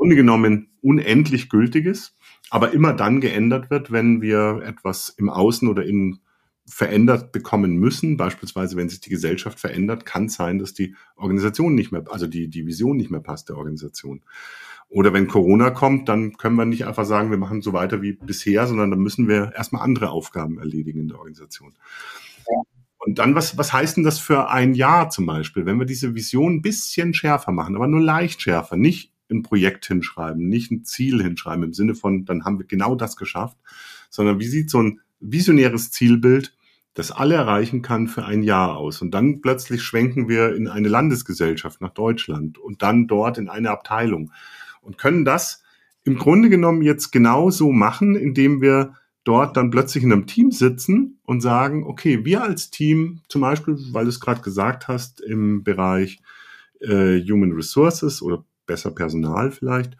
Grunde genommen unendlich gültig ist, aber immer dann geändert wird, wenn wir etwas im Außen oder innen verändert bekommen müssen. Beispielsweise, wenn sich die Gesellschaft verändert, kann es sein, dass die Organisation nicht mehr, also die, die Vision nicht mehr passt der Organisation. Oder wenn Corona kommt, dann können wir nicht einfach sagen, wir machen so weiter wie bisher, sondern dann müssen wir erstmal andere Aufgaben erledigen in der Organisation. Ja. Und dann, was, was heißt denn das für ein Jahr zum Beispiel? Wenn wir diese Vision ein bisschen schärfer machen, aber nur leicht schärfer, nicht ein Projekt hinschreiben, nicht ein Ziel hinschreiben im Sinne von, dann haben wir genau das geschafft, sondern wie sieht so ein visionäres Zielbild, das alle erreichen kann, für ein Jahr aus? Und dann plötzlich schwenken wir in eine Landesgesellschaft nach Deutschland und dann dort in eine Abteilung und können das im Grunde genommen jetzt genauso machen, indem wir dort dann plötzlich in einem Team sitzen und sagen, okay, wir als Team, zum Beispiel, weil du es gerade gesagt hast, im Bereich äh, Human Resources oder besser Personal vielleicht,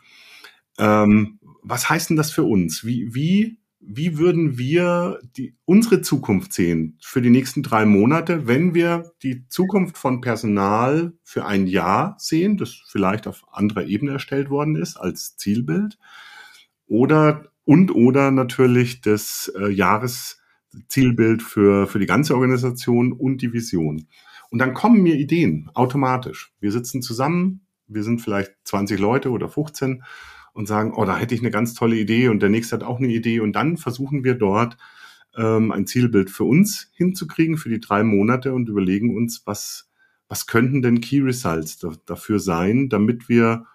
ähm, was heißt denn das für uns? Wie, wie, wie würden wir die, unsere Zukunft sehen für die nächsten drei Monate, wenn wir die Zukunft von Personal für ein Jahr sehen, das vielleicht auf anderer Ebene erstellt worden ist als Zielbild, oder und oder natürlich das äh, Jahreszielbild für, für die ganze Organisation und die Vision. Und dann kommen mir Ideen automatisch. Wir sitzen zusammen, wir sind vielleicht zwanzig Leute oder fünfzehn und sagen, oh, da hätte ich eine ganz tolle Idee und der nächste hat auch eine Idee. Und dann versuchen wir dort ähm, ein Zielbild für uns hinzukriegen für die drei Monate und überlegen uns, was, was könnten denn Key Results da, dafür sein, damit wir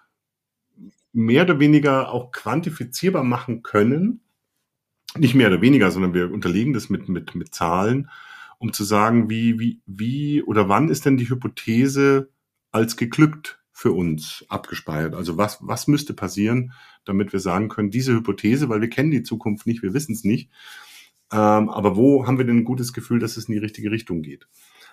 mehr oder weniger auch quantifizierbar machen können. Nicht mehr oder weniger, sondern wir unterlegen das mit, mit, mit Zahlen, um zu sagen, wie, wie, wie oder wann ist denn die Hypothese als geglückt für uns abgespeichert? Also was, was müsste passieren, damit wir sagen können, diese Hypothese, weil wir kennen die Zukunft nicht, wir wissen es nicht, ähm, aber wo haben wir denn ein gutes Gefühl, dass es in die richtige Richtung geht?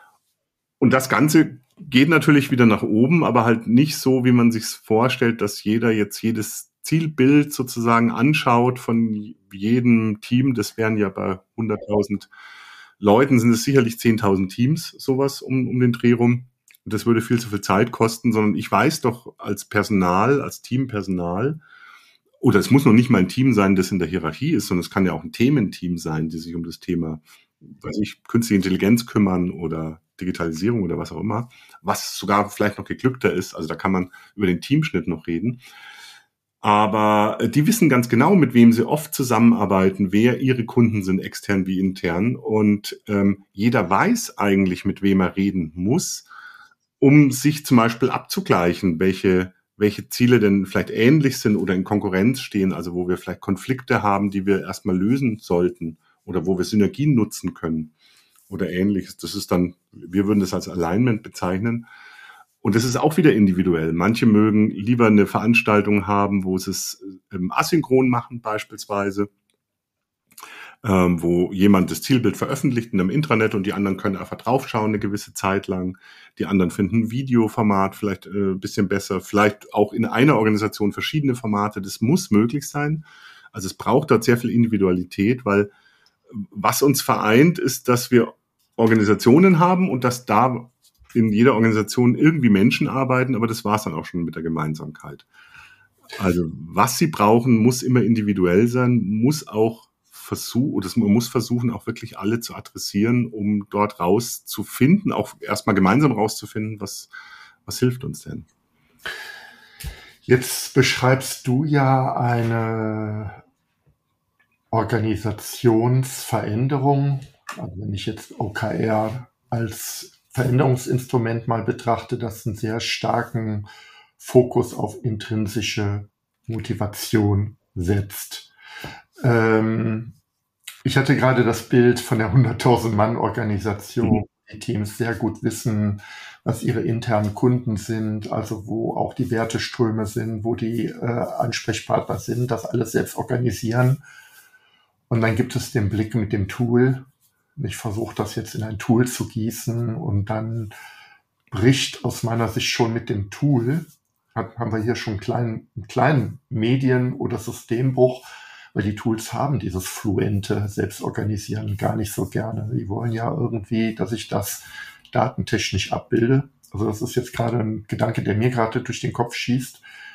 Und das Ganze geht natürlich wieder nach oben, aber halt nicht so, wie man sich vorstellt, dass jeder jetzt jedes Zielbild sozusagen anschaut von jedem Team. Das wären ja bei hunderttausend Leuten, sind es sicherlich zehntausend Teams, sowas um, um den Dreh rum. Und das würde viel zu viel Zeit kosten, sondern ich weiß doch als Personal, als Teampersonal, oder es muss noch nicht mal ein Team sein, das in der Hierarchie ist, sondern es kann ja auch ein Thementeam sein, die sich um das Thema, weiß ich, künstliche Intelligenz kümmern oder Digitalisierung oder was auch immer, was sogar vielleicht noch geglückter ist. Also da kann man über den Teamschnitt noch reden. Aber die wissen ganz genau, mit wem sie oft zusammenarbeiten, wer ihre Kunden sind, extern wie intern. Und ähm, jeder weiß eigentlich, mit wem er reden muss, um sich zum Beispiel abzugleichen, welche, welche Ziele denn vielleicht ähnlich sind oder in Konkurrenz stehen, also wo wir vielleicht Konflikte haben, die wir erstmal lösen sollten oder wo wir Synergien nutzen können oder Ähnliches. Das ist dann, wir würden das als Alignment bezeichnen. Und das ist auch wieder individuell. Manche mögen lieber eine Veranstaltung haben, wo sie es ähm, asynchron machen beispielsweise, ähm, wo jemand das Zielbild veröffentlicht in einem Intranet und die anderen können einfach draufschauen eine gewisse Zeit lang. Die anderen finden ein Videoformat vielleicht äh, ein bisschen besser, vielleicht auch in einer Organisation verschiedene Formate. Das muss möglich sein. Also es braucht dort sehr viel Individualität, weil was uns vereint, ist, dass wir Organisationen haben und dass da in jeder Organisation irgendwie Menschen arbeiten, aber das war es dann auch schon mit der Gemeinsamkeit. Also was sie brauchen, muss immer individuell sein, muss auch versuchen, oder man muss versuchen, auch wirklich alle zu adressieren, um dort rauszufinden, auch erstmal gemeinsam rauszufinden, was, was hilft uns denn. Jetzt beschreibst du ja eine Organisationsveränderung, also wenn ich jetzt O K R als Veränderungsinstrument mal betrachte, das einen sehr starken Fokus auf intrinsische Motivation setzt. Ähm, ich hatte gerade das Bild von der hunderttausend-Mann-Organisation, mhm. die Teams sehr gut wissen, was ihre internen Kunden sind, also wo auch die Werteströme sind, wo die äh, Ansprechpartner sind, das alles selbst organisieren. Und dann gibt es den Blick mit dem Tool. Ich versuche das jetzt in ein Tool zu gießen und dann bricht aus meiner Sicht schon mit dem Tool, haben wir hier schon einen kleinen, einen kleinen Medien- oder Systembruch, weil die Tools haben dieses fluente Selbstorganisieren gar nicht so gerne. Die wollen ja irgendwie, dass ich das datentechnisch abbilde. Also das ist jetzt gerade ein Gedanke, der mir gerade durch den Kopf schießt.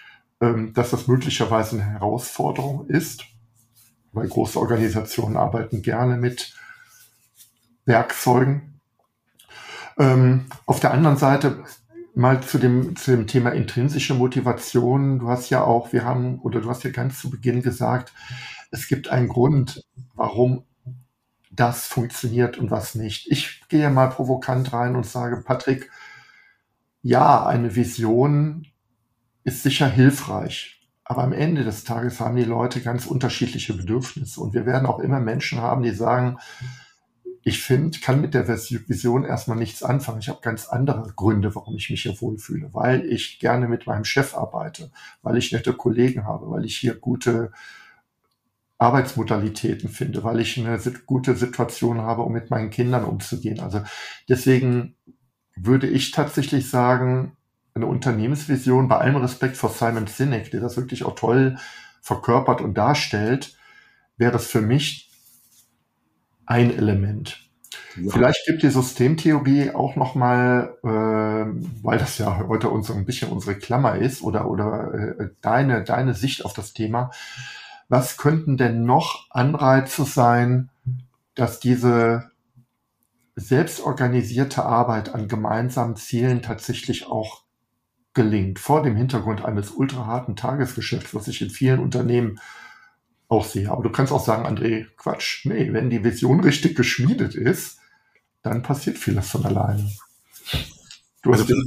dass das möglicherweise eine Herausforderung ist, weil große Organisationen arbeiten gerne mit Werkzeugen. Ähm, auf der anderen Seite mal zu dem, zu dem Thema intrinsische Motivation. Du hast ja auch, wir haben, oder du hast ja ganz zu Beginn gesagt, es gibt einen Grund, warum das funktioniert und was nicht. Ich gehe mal provokant rein und sage, Patrick, ja, eine Vision ist sicher hilfreich, aber am Ende des Tages haben die Leute ganz unterschiedliche Bedürfnisse und wir werden auch immer Menschen haben, die sagen, ich finde, kann mit der Vision erstmal nichts anfangen. Ich habe ganz andere Gründe, warum ich mich hier wohlfühle, weil ich gerne mit meinem Chef arbeite, weil ich nette Kollegen habe, weil ich hier gute Arbeitsmodalitäten finde, weil ich eine gute Situation habe, um mit meinen Kindern umzugehen. Also deswegen würde ich tatsächlich sagen, eine Unternehmensvision, bei allem Respekt vor Simon Sinek, der das wirklich auch toll verkörpert und darstellt, wäre das für mich ein Element. Ja. Vielleicht gibt die Systemtheorie auch nochmal, äh, weil das ja heute uns ein bisschen unsere Klammer ist, oder, oder äh, deine, deine Sicht auf das Thema. Was könnten denn noch Anreize sein, dass diese selbstorganisierte Arbeit an gemeinsamen Zielen tatsächlich auch gelingt, vor dem Hintergrund eines ultraharten Tagesgeschäfts, was ich in vielen Unternehmen auch sehe. Aber du kannst auch sagen, André, Quatsch, nee, wenn die Vision richtig geschmiedet ist, dann passiert vieles von alleine. Du hast also,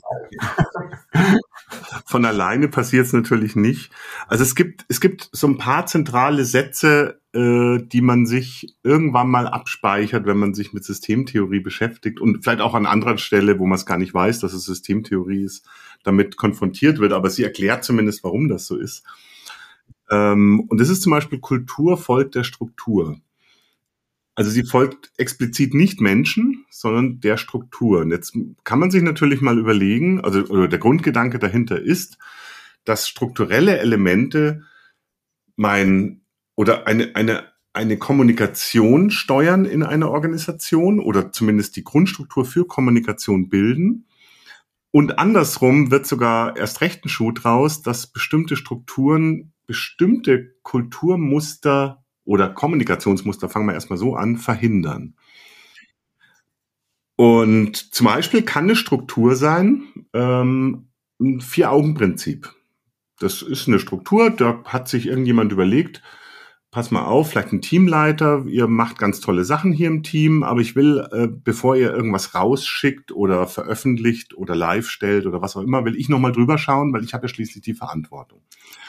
von alleine passiert es natürlich nicht. Also es gibt es gibt so ein paar zentrale Sätze, äh, die man sich irgendwann mal abspeichert, wenn man sich mit Systemtheorie beschäftigt und vielleicht auch an anderer Stelle, wo man es gar nicht weiß, dass es Systemtheorie ist, damit konfrontiert wird. Aber sie erklärt zumindest, warum das so ist. Ähm, und das ist zum Beispiel: Kultur folgt der Struktur. Also sie folgt explizit nicht Menschen, sondern der Struktur. Und jetzt kann man sich natürlich mal überlegen, also oder der Grundgedanke dahinter ist, dass strukturelle Elemente mein oder eine eine eine Kommunikation steuern in einer Organisation oder zumindest die Grundstruktur für Kommunikation bilden. Und andersrum wird sogar erst recht ein Schuh draus, dass bestimmte Strukturen, bestimmte Kulturmuster oder Kommunikationsmuster, fangen wir erstmal so an, verhindern. Und zum Beispiel kann eine Struktur sein, ähm, ein Vier-Augen-Prinzip. Das ist eine Struktur, da hat sich irgendjemand überlegt, pass mal auf, vielleicht ein Teamleiter, ihr macht ganz tolle Sachen hier im Team, aber ich will, äh, bevor ihr irgendwas rausschickt oder veröffentlicht oder live stellt oder was auch immer, will ich nochmal drüber schauen, weil ich habe ja schließlich die Verantwortung.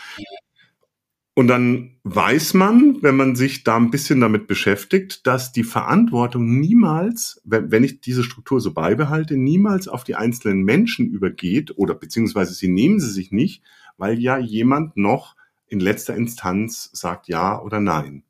Und dann weiß man, wenn man sich da ein bisschen damit beschäftigt, dass die Verantwortung niemals, wenn ich diese Struktur so beibehalte, niemals auf die einzelnen Menschen übergeht oder beziehungsweise sie nehmen sie sich nicht, weil ja jemand noch in letzter Instanz sagt ja oder nein.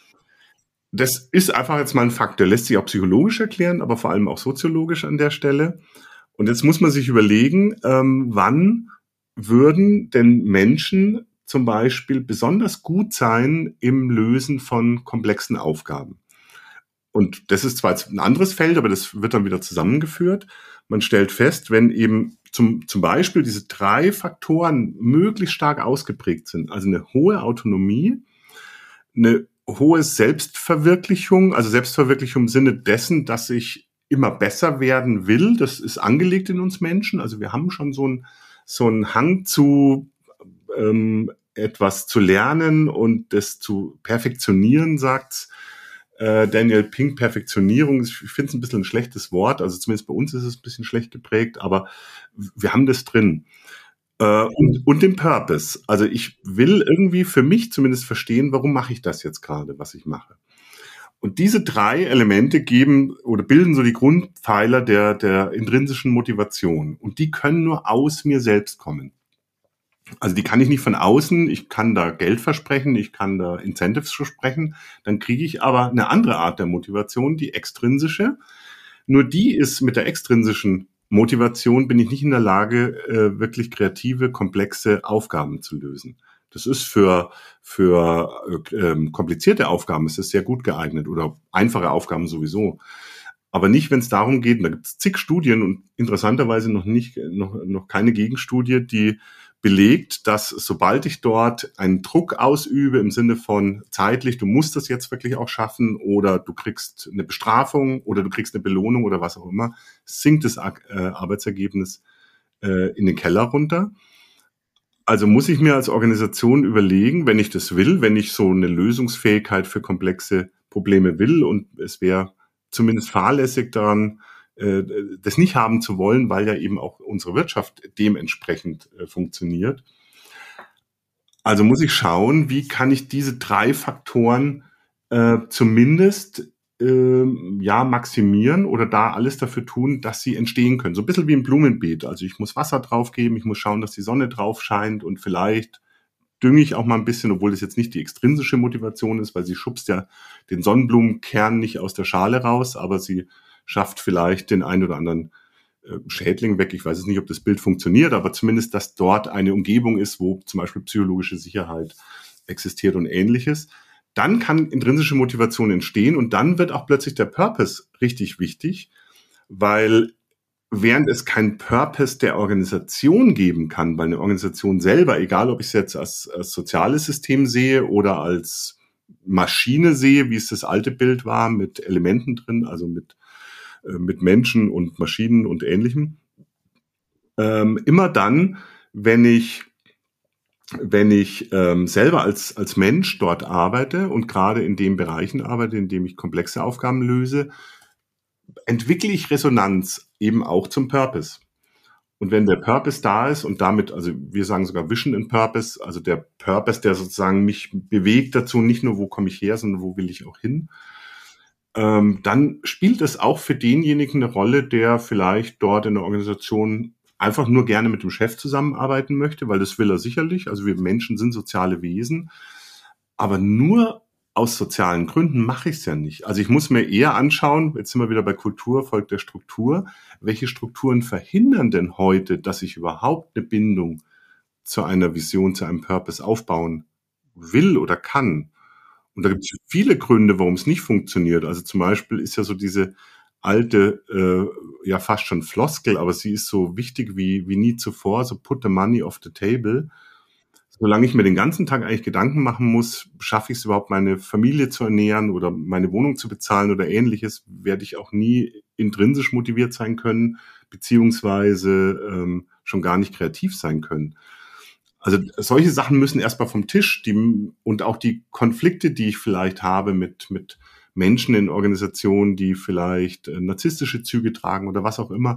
Das ist einfach jetzt mal ein Fakt, der lässt sich auch psychologisch erklären, aber vor allem auch soziologisch an der Stelle. Und jetzt muss man sich überlegen, ähm, wann würden denn Menschen zum Beispiel besonders gut sein im Lösen von komplexen Aufgaben. Und das ist zwar jetzt ein anderes Feld, aber das wird dann wieder zusammengeführt. Man stellt fest, wenn eben zum, zum Beispiel diese drei Faktoren möglichst stark ausgeprägt sind, also eine hohe Autonomie, eine hohe Selbstverwirklichung, also Selbstverwirklichung im Sinne dessen, dass ich immer besser werden will, das ist angelegt in uns Menschen, also wir haben schon so einen so einen Hang zu ähm, etwas zu lernen und das zu perfektionieren, sagt äh, Daniel Pink. Perfektionierung, ich finde es ein bisschen ein schlechtes Wort, also zumindest bei uns ist es ein bisschen schlecht geprägt, aber wir haben das drin. Äh, und, und den Purpose, also ich will irgendwie für mich zumindest verstehen, warum mache ich das jetzt gerade, was ich mache. Und diese drei Elemente geben oder bilden so die Grundpfeiler der, der intrinsischen Motivation. Und die können nur aus mir selbst kommen. Also die kann ich nicht von außen, ich kann da Geld versprechen, ich kann da Incentives versprechen, dann kriege ich aber eine andere Art der Motivation, die extrinsische. Nur die ist mit der extrinsischen Motivation, bin ich nicht in der Lage, äh, wirklich kreative, komplexe Aufgaben zu lösen. Das ist für, für äh, komplizierte Aufgaben ist es sehr gut geeignet oder einfache Aufgaben sowieso. Aber nicht, wenn es darum geht, und da gibt es zig Studien und interessanterweise noch nicht, noch, noch keine Gegenstudie, die belegt, dass sobald ich dort einen Druck ausübe im Sinne von zeitlich, du musst das jetzt wirklich auch schaffen oder du kriegst eine Bestrafung oder du kriegst eine Belohnung oder was auch immer, sinkt das äh, Arbeitsergebnis äh, in den Keller runter. Also muss ich mir als Organisation überlegen, wenn ich das will, wenn ich so eine Lösungsfähigkeit für komplexe Probleme will und es wäre zumindest fahrlässig daran, äh, das nicht haben zu wollen, weil ja eben auch unsere Wirtschaft dementsprechend äh, funktioniert. Also muss ich schauen, wie kann ich diese drei Faktoren äh, zumindest äh, ja maximieren oder da alles dafür tun, dass sie entstehen können. So ein bisschen wie ein Blumenbeet. Also ich muss Wasser drauf geben, ich muss schauen, dass die Sonne drauf scheint und vielleicht dünge ich auch mal ein bisschen, obwohl das jetzt nicht die extrinsische Motivation ist, weil sie schubst ja den Sonnenblumenkern nicht aus der Schale raus, aber sie schafft vielleicht den einen oder anderen äh, Schädling weg. Ich weiß jetzt nicht, ob das Bild funktioniert, aber zumindest, dass dort eine Umgebung ist, wo zum Beispiel psychologische Sicherheit existiert und Ähnliches. Dann kann intrinsische Motivation entstehen und dann wird auch plötzlich der Purpose richtig wichtig, weil während es keinen Purpose der Organisation geben kann, weil eine Organisation selber, egal ob ich es jetzt als, als soziales System sehe oder als Maschine sehe, wie es das alte Bild war, mit Elementen drin, also mit, äh, mit Menschen und Maschinen und Ähnlichem, ähm, immer dann, wenn ich wenn ich ähm, selber als, als Mensch dort arbeite und gerade in den Bereichen arbeite, in dem ich komplexe Aufgaben löse, entwickle ich Resonanz eben auch zum Purpose. Und wenn der Purpose da ist und damit, also wir sagen sogar Vision and Purpose, also der Purpose, der sozusagen mich bewegt dazu, nicht nur wo komme ich her, sondern wo will ich auch hin, ähm, dann spielt es auch für denjenigen eine Rolle, der vielleicht dort in der Organisation einfach nur gerne mit dem Chef zusammenarbeiten möchte, weil das will er sicherlich. Also wir Menschen sind soziale Wesen, aber nur aus sozialen Gründen mache ich es ja nicht. Also ich muss mir eher anschauen, jetzt sind wir wieder bei Kultur, folgt der Struktur, welche Strukturen verhindern denn heute, dass ich überhaupt eine Bindung zu einer Vision, zu einem Purpose aufbauen will oder kann. Und da gibt es viele Gründe, warum es nicht funktioniert. Also zum Beispiel ist ja so diese alte, äh, ja fast schon Floskel, aber sie ist so wichtig wie, wie nie zuvor, so put the money off the table. Solange ich mir den ganzen Tag eigentlich Gedanken machen muss, schaffe ich es überhaupt, meine Familie zu ernähren oder meine Wohnung zu bezahlen oder Ähnliches, werde ich auch nie intrinsisch motiviert sein können, beziehungsweise ähm, schon gar nicht kreativ sein können. Also solche Sachen müssen erstmal vom Tisch, die, und auch die Konflikte, die ich vielleicht habe mit, mit Menschen in Organisationen, die vielleicht äh, narzisstische Züge tragen oder was auch immer,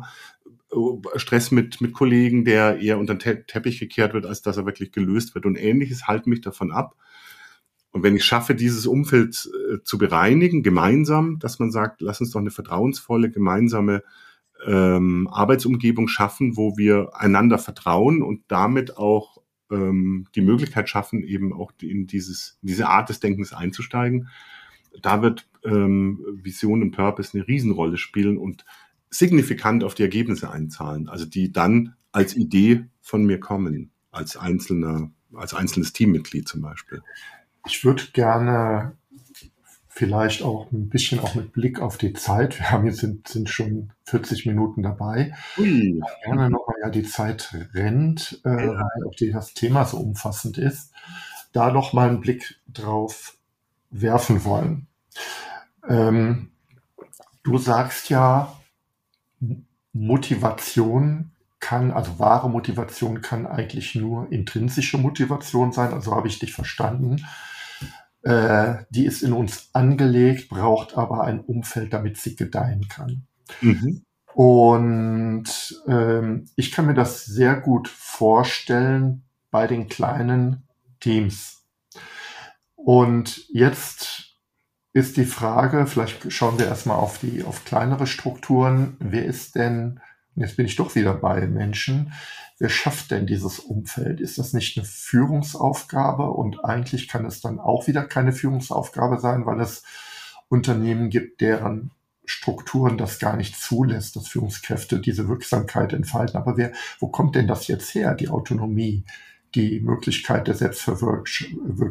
Stress mit, mit Kollegen, der eher unter den Te- Teppich gekehrt wird, als dass er wirklich gelöst wird und Ähnliches, halten mich davon ab. Und wenn ich schaffe, dieses Umfeld äh, zu bereinigen, gemeinsam, dass man sagt, lass uns doch eine vertrauensvolle, gemeinsame ähm, Arbeitsumgebung schaffen, wo wir einander vertrauen und damit auch ähm, die Möglichkeit schaffen, eben auch die, in dieses, diese Art des Denkens einzusteigen, da wird ähm, Vision und Purpose eine Riesenrolle spielen und signifikant auf die Ergebnisse einzahlen, also die dann als Idee von mir kommen, als einzelner, als einzelnes Teammitglied zum Beispiel. Ich würde gerne vielleicht auch ein bisschen auch mit Blick auf die Zeit, wir haben jetzt sind, sind schon vierzig Minuten dabei, Ui. gerne nochmal, ja, die Zeit rennt, äh, ja. weil auch die, das Thema so umfassend ist, da noch mal einen Blick drauf werfen wollen. Ähm, du sagst ja, Motivation kann, also wahre Motivation kann eigentlich nur intrinsische Motivation sein, also habe ich dich verstanden. Äh, die ist in uns angelegt, braucht aber ein Umfeld, damit sie gedeihen kann. Mhm. Und ähm, ich kann mir das sehr gut vorstellen bei den kleinen Teams. Und jetzt ist die Frage, vielleicht schauen wir erstmal auf die, auf kleinere Strukturen. Wer ist denn, und jetzt bin ich doch wieder bei Menschen, wer schafft denn dieses Umfeld? Ist das nicht eine Führungsaufgabe? Und eigentlich kann es dann auch wieder keine Führungsaufgabe sein, weil es Unternehmen gibt, deren Strukturen das gar nicht zulässt, dass Führungskräfte diese Wirksamkeit entfalten. Aber wer, wo kommt denn das jetzt her, die Autonomie? Die Möglichkeit der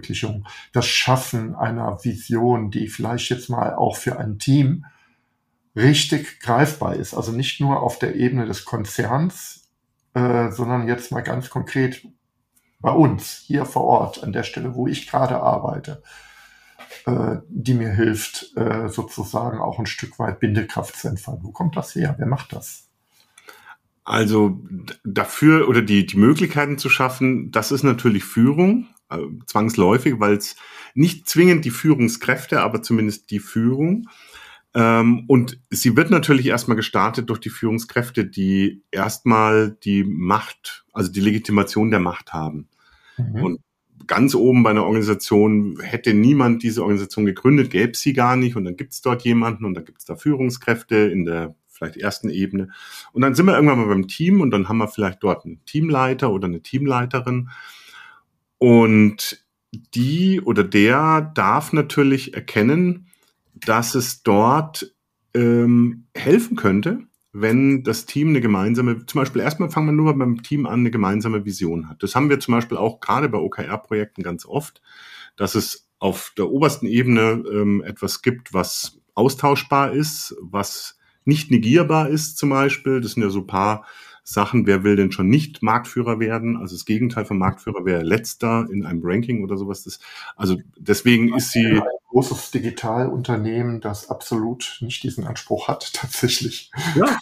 Selbstverwirklichung, das Schaffen einer Vision, die vielleicht jetzt mal auch für ein Team richtig greifbar ist. Also nicht nur auf der Ebene des Konzerns, äh, sondern jetzt mal ganz konkret bei uns, hier vor Ort, an der Stelle, wo ich gerade arbeite, äh, die mir hilft, äh, sozusagen auch ein Stück weit Bindekraft zu entfalten. Wo kommt das her? Wer macht das? Also dafür oder die, die Möglichkeiten zu schaffen, das ist natürlich Führung, äh, zwangsläufig, weil es nicht zwingend die Führungskräfte, aber zumindest die Führung. Ähm, und sie wird natürlich erstmal gestartet durch die Führungskräfte, die erstmal die Macht, also die Legitimation der Macht haben. Mhm. Und ganz oben bei einer Organisation hätte niemand diese Organisation gegründet, gäbe es sie gar nicht. Und dann gibt es dort jemanden und dann gibt es da Führungskräfte in der vielleicht ersten Ebene. Und dann sind wir irgendwann mal beim Team und dann haben wir vielleicht dort einen Teamleiter oder eine Teamleiterin. Und die oder der darf natürlich erkennen, dass es dort ähm, helfen könnte, wenn das Team eine gemeinsame, zum Beispiel erstmal fangen wir nur beim Team an, eine gemeinsame Vision hat. Das haben wir zum Beispiel auch gerade bei O K R-Projekten ganz oft, dass es auf der obersten Ebene ähm, etwas gibt, was austauschbar ist, was nicht negierbar ist zum Beispiel. Das sind ja so ein paar Sachen, wer will denn schon nicht Marktführer werden? Also das Gegenteil von Marktführer wäre Letzter in einem Ranking oder sowas. Das, also deswegen ist sie... Ein großes Digitalunternehmen, das absolut nicht diesen Anspruch hat, tatsächlich. Ja,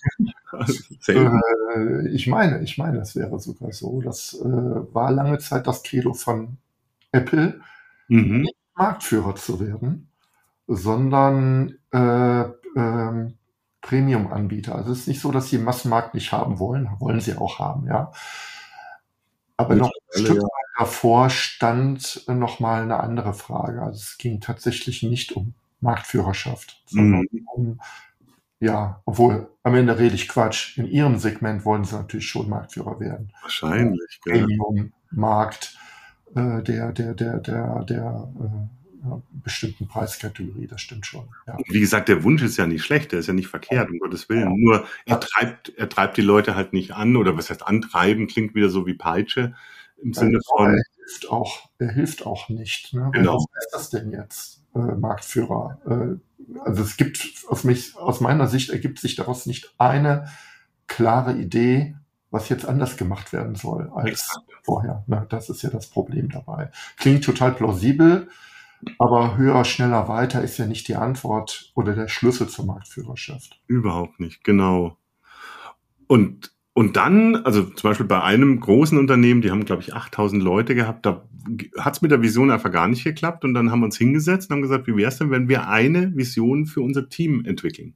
äh, ich meine, ich meine, es wäre sogar so. Das äh, war lange Zeit das Credo von Apple, mhm. nicht Marktführer zu werden, sondern äh, äh, Premium-Anbieter. Also es ist nicht so, dass sie den Massenmarkt nicht haben wollen, wollen sie auch haben, ja. Aber noch ein Stück weit davor stand nochmal eine andere Frage. Also es ging tatsächlich nicht um Marktführerschaft, sondern mhm. um, ja, obwohl am Ende rede ich Quatsch. In ihrem Segment wollen sie natürlich schon Marktführer werden. Wahrscheinlich. Äh, Premium-Markt äh, der, der, der, der, der äh, bestimmten Preiskategorie, das stimmt schon. Ja. Wie gesagt, der Wunsch ist ja nicht schlecht, der ist ja nicht verkehrt, um Gottes Willen. Ja. Nur er treibt, er treibt die Leute halt nicht an, oder was heißt antreiben, klingt wieder so wie Peitsche im ja, Sinne von. Er hilft auch, er hilft auch nicht. Ne? Genau. Was ist das denn jetzt, äh, Marktführer? Äh, also es gibt aus, mich, aus meiner Sicht ergibt sich daraus nicht eine klare Idee, was jetzt anders gemacht werden soll als Exakt. vorher. Ne? Das ist ja das Problem dabei. Klingt total plausibel. Aber höher, schneller, weiter ist ja nicht die Antwort oder der Schlüssel zur Marktführerschaft. Überhaupt nicht, genau. Und, und dann, also zum Beispiel bei einem großen Unternehmen, die haben, glaube ich, achttausend Leute gehabt, da hat es mit der Vision einfach gar nicht geklappt. Und dann haben wir uns hingesetzt und haben gesagt, wie wäre es denn, wenn wir eine Vision für unser Team entwickeln?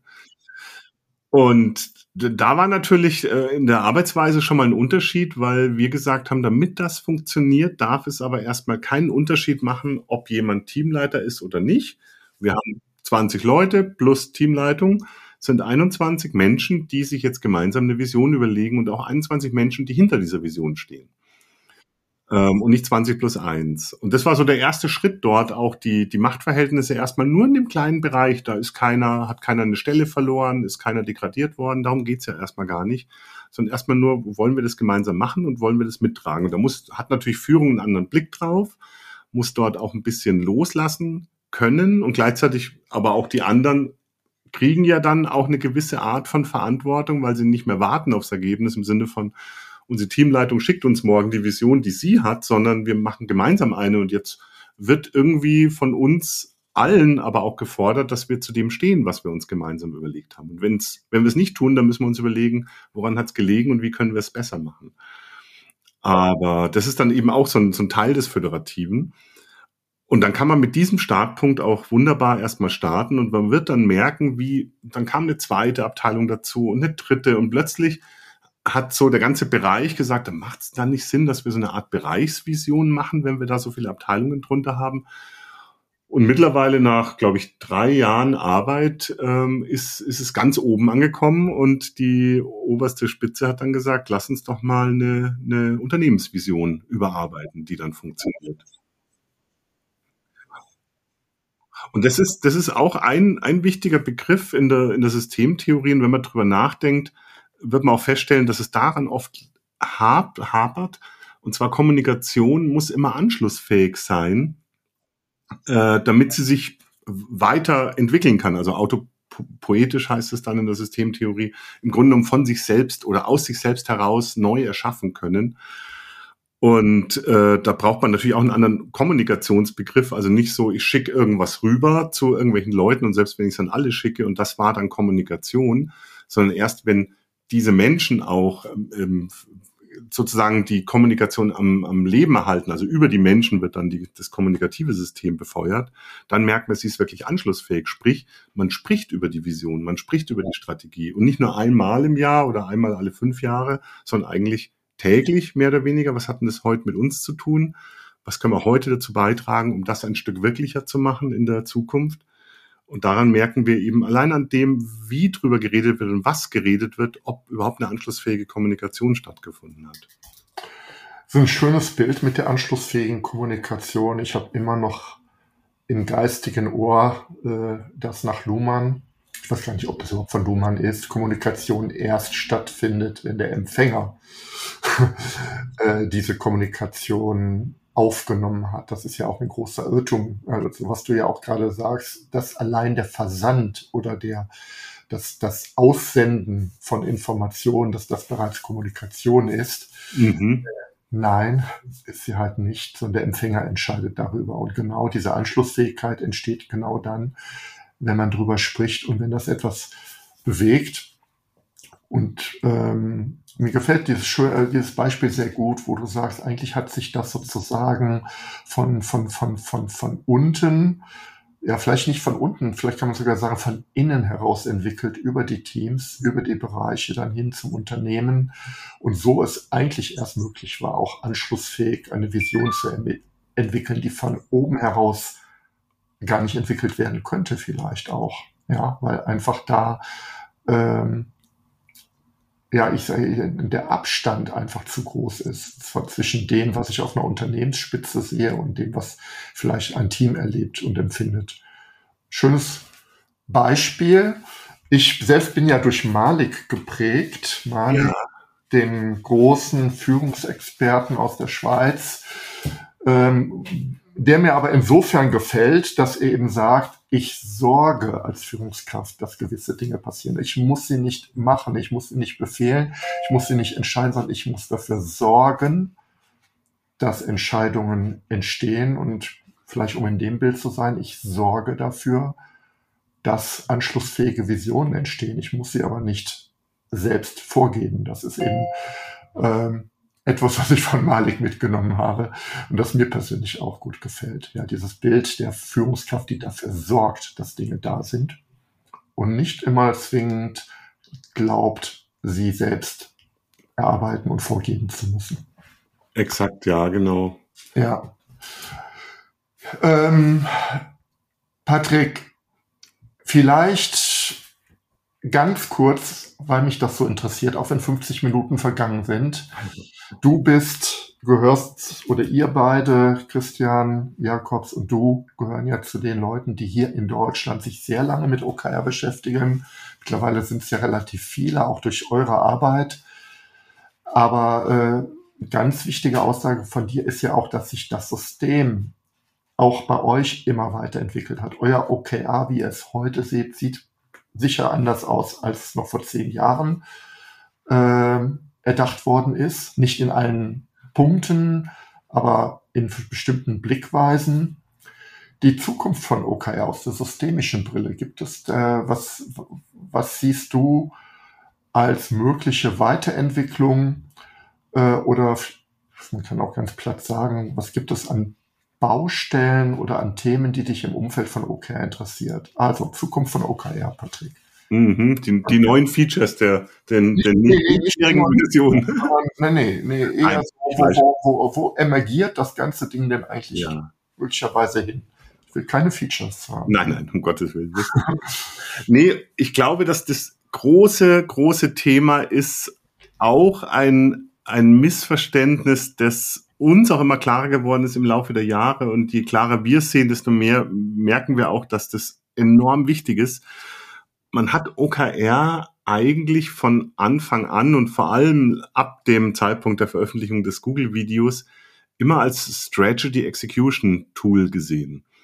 Und da war natürlich äh, in der Arbeitsweise schon mal ein Unterschied, weil wir gesagt haben, damit das funktioniert, darf es aber erstmal keinen Unterschied machen, ob jemand Teamleiter ist oder nicht. Wir haben zwanzig Leute plus Teamleitung, sind einundzwanzig Menschen, die sich jetzt gemeinsam eine Vision überlegen und auch einundzwanzig Menschen, die hinter dieser Vision stehen. Ähm, und nicht zwanzig plus eins. Und das war so der erste Schritt dort, auch die, die Machtverhältnisse erstmal nur in dem kleinen Bereich. Da ist keiner, hat keiner eine Stelle verloren, ist keiner degradiert worden. Darum geht's ja erstmal gar nicht. Sondern erstmal nur, wollen wir das gemeinsam machen und wollen wir das mittragen? Und da muss, hat natürlich Führung einen anderen Blick drauf, muss dort auch ein bisschen loslassen können und gleichzeitig aber auch die anderen kriegen ja dann auch eine gewisse Art von Verantwortung, weil sie nicht mehr warten aufs Ergebnis im Sinne von, unsere Teamleitung schickt uns morgen die Vision, die sie hat, sondern wir machen gemeinsam eine und jetzt wird irgendwie von uns allen aber auch gefordert, dass wir zu dem stehen, was wir uns gemeinsam überlegt haben. Und wenn's, wenn wir es nicht tun, dann müssen wir uns überlegen, woran hat es gelegen und wie können wir es besser machen. Aber das ist dann eben auch so ein, so ein Teil des Föderativen. Und dann kann man mit diesem Startpunkt auch wunderbar erstmal starten und man wird dann merken, wie, dann kam eine zweite Abteilung dazu und eine dritte und plötzlich hat so der ganze Bereich gesagt, dann macht es dann nicht Sinn, dass wir so eine Art Bereichsvision machen, wenn wir da so viele Abteilungen drunter haben. Und mittlerweile nach, glaube ich, drei Jahren Arbeit ähm, ist, ist es ganz oben angekommen und die oberste Spitze hat dann gesagt, lass uns doch mal eine, eine Unternehmensvision überarbeiten, die dann funktioniert. Und das ist, das ist auch ein, ein wichtiger Begriff in der, in der Systemtheorie. Und wenn man drüber nachdenkt, wird man auch feststellen, dass es daran oft hapert. Und zwar Kommunikation muss immer anschlussfähig sein, äh, damit sie sich weiterentwickeln kann. Also Auto, po- poetisch heißt es dann in der Systemtheorie, im Grunde genommen von sich selbst oder aus sich selbst heraus neu erschaffen können. Und äh, da braucht man natürlich auch einen anderen Kommunikationsbegriff, also nicht so, ich schicke irgendwas rüber zu irgendwelchen Leuten und selbst wenn ich es dann alle schicke und das war dann Kommunikation, sondern erst wenn diese Menschen auch ähm, sozusagen die Kommunikation am, am Leben erhalten, also über die Menschen wird dann die, das kommunikative System befeuert, dann merkt man, sie ist wirklich anschlussfähig. Sprich, man spricht über die Vision, man spricht über die Strategie und nicht nur einmal im Jahr oder einmal alle fünf Jahre, sondern eigentlich täglich mehr oder weniger. Was hat denn das heute mit uns zu tun? Was können wir heute dazu beitragen, um das ein Stück wirklicher zu machen in der Zukunft? Und daran merken wir eben allein an dem, wie drüber geredet wird und was geredet wird, ob überhaupt eine anschlussfähige Kommunikation stattgefunden hat. So ein schönes Bild mit der anschlussfähigen Kommunikation. Ich habe immer noch im geistigen Ohr äh, das nach Luhmann, ich weiß gar nicht, ob das überhaupt von Luhmann ist, Kommunikation erst stattfindet, wenn der Empfänger äh, diese Kommunikation aufgenommen hat. Das ist ja auch ein großer Irrtum, also was du ja auch gerade sagst, dass allein der Versand oder der das, das Aussenden von Informationen, dass das bereits Kommunikation ist. Mhm. Nein, ist sie halt nicht, sondern der Empfänger entscheidet darüber. Und genau diese Anschlussfähigkeit entsteht genau dann, wenn man drüber spricht und wenn das etwas bewegt. Und ähm, mir gefällt dieses, äh, dieses Beispiel sehr gut, wo du sagst, eigentlich hat sich das sozusagen von, von, von, von, von unten, ja vielleicht nicht von unten, vielleicht kann man sogar sagen von innen heraus entwickelt, über die Teams, über die Bereiche dann hin zum Unternehmen. Und so es eigentlich erst möglich war, auch anschlussfähig eine Vision zu em- entwickeln, die von oben heraus gar nicht entwickelt werden könnte vielleicht auch. Ja, weil einfach da ähm, ja, ich sage, der Abstand einfach zu groß ist zwar zwischen dem, was ich auf einer Unternehmensspitze sehe und dem, was vielleicht ein Team erlebt und empfindet. Schönes Beispiel. Ich selbst bin ja durch Malik geprägt. Malik, Ja. den großen Führungsexperten aus der Schweiz, ähm, der mir aber insofern gefällt, dass er eben sagt, ich sorge als Führungskraft, dass gewisse Dinge passieren. Ich muss sie nicht machen, ich muss sie nicht befehlen, ich muss sie nicht entscheiden, sondern ich muss dafür sorgen, dass Entscheidungen entstehen. Und vielleicht, um in dem Bild zu sein, ich sorge dafür, dass anschlussfähige Visionen entstehen. Ich muss sie aber nicht selbst vorgeben. Das ist eben ähm, etwas, was ich von Malik mitgenommen habe und das mir persönlich auch gut gefällt. Ja, dieses Bild der Führungskraft, die dafür sorgt, dass Dinge da sind und nicht immer zwingend glaubt, sie selbst erarbeiten und vorgeben zu müssen. Exakt, ja, genau. Ja. Ähm, Patrick, vielleicht ganz kurz, weil mich das so interessiert, auch wenn fünfzig Minuten vergangen sind. Du bist, gehörst, oder ihr beide, Christian Jakobs und du, gehören ja zu den Leuten, die hier in Deutschland sich sehr lange mit O K R beschäftigen. Mittlerweile sind es ja relativ viele, auch durch eure Arbeit. Aber äh, ganz wichtige Aussage von dir ist ja auch, dass sich das System auch bei euch immer weiterentwickelt hat. Euer O K R, wie ihr es heute seht, sieht sicher anders aus, als noch vor zehn Jahren äh, erdacht worden ist. Nicht in allen Punkten, aber in bestimmten Blickweisen. Die Zukunft von O K R aus der systemischen Brille, gibt es, äh, was, was siehst du als mögliche Weiterentwicklung äh, oder man kann auch ganz platt sagen, was gibt es an Baustellen oder an Themen, die dich im Umfeld von O K R interessiert? Also Zukunft von O K R, Patrick. Mhm, die, die neuen Features der, den, der niedrigen Version. Nee, nee, nee, eher Nein, so, wo, wo, wo, wo emergiert das ganze Ding denn eigentlich Ja. möglicherweise hin? Ich will keine Features haben. Nein, nein, um Gottes Willen. Nee, ich glaube, dass das große, große Thema ist auch ein, ein Missverständnis, das uns auch immer klarer geworden ist im Laufe der Jahre. Und je klarer wir es sehen, desto mehr merken wir auch, dass das enorm wichtig ist. Man hat O K R eigentlich von Anfang an und vor allem ab dem Zeitpunkt der Veröffentlichung des Google-Videos immer als Strategy Execution Tool gesehen.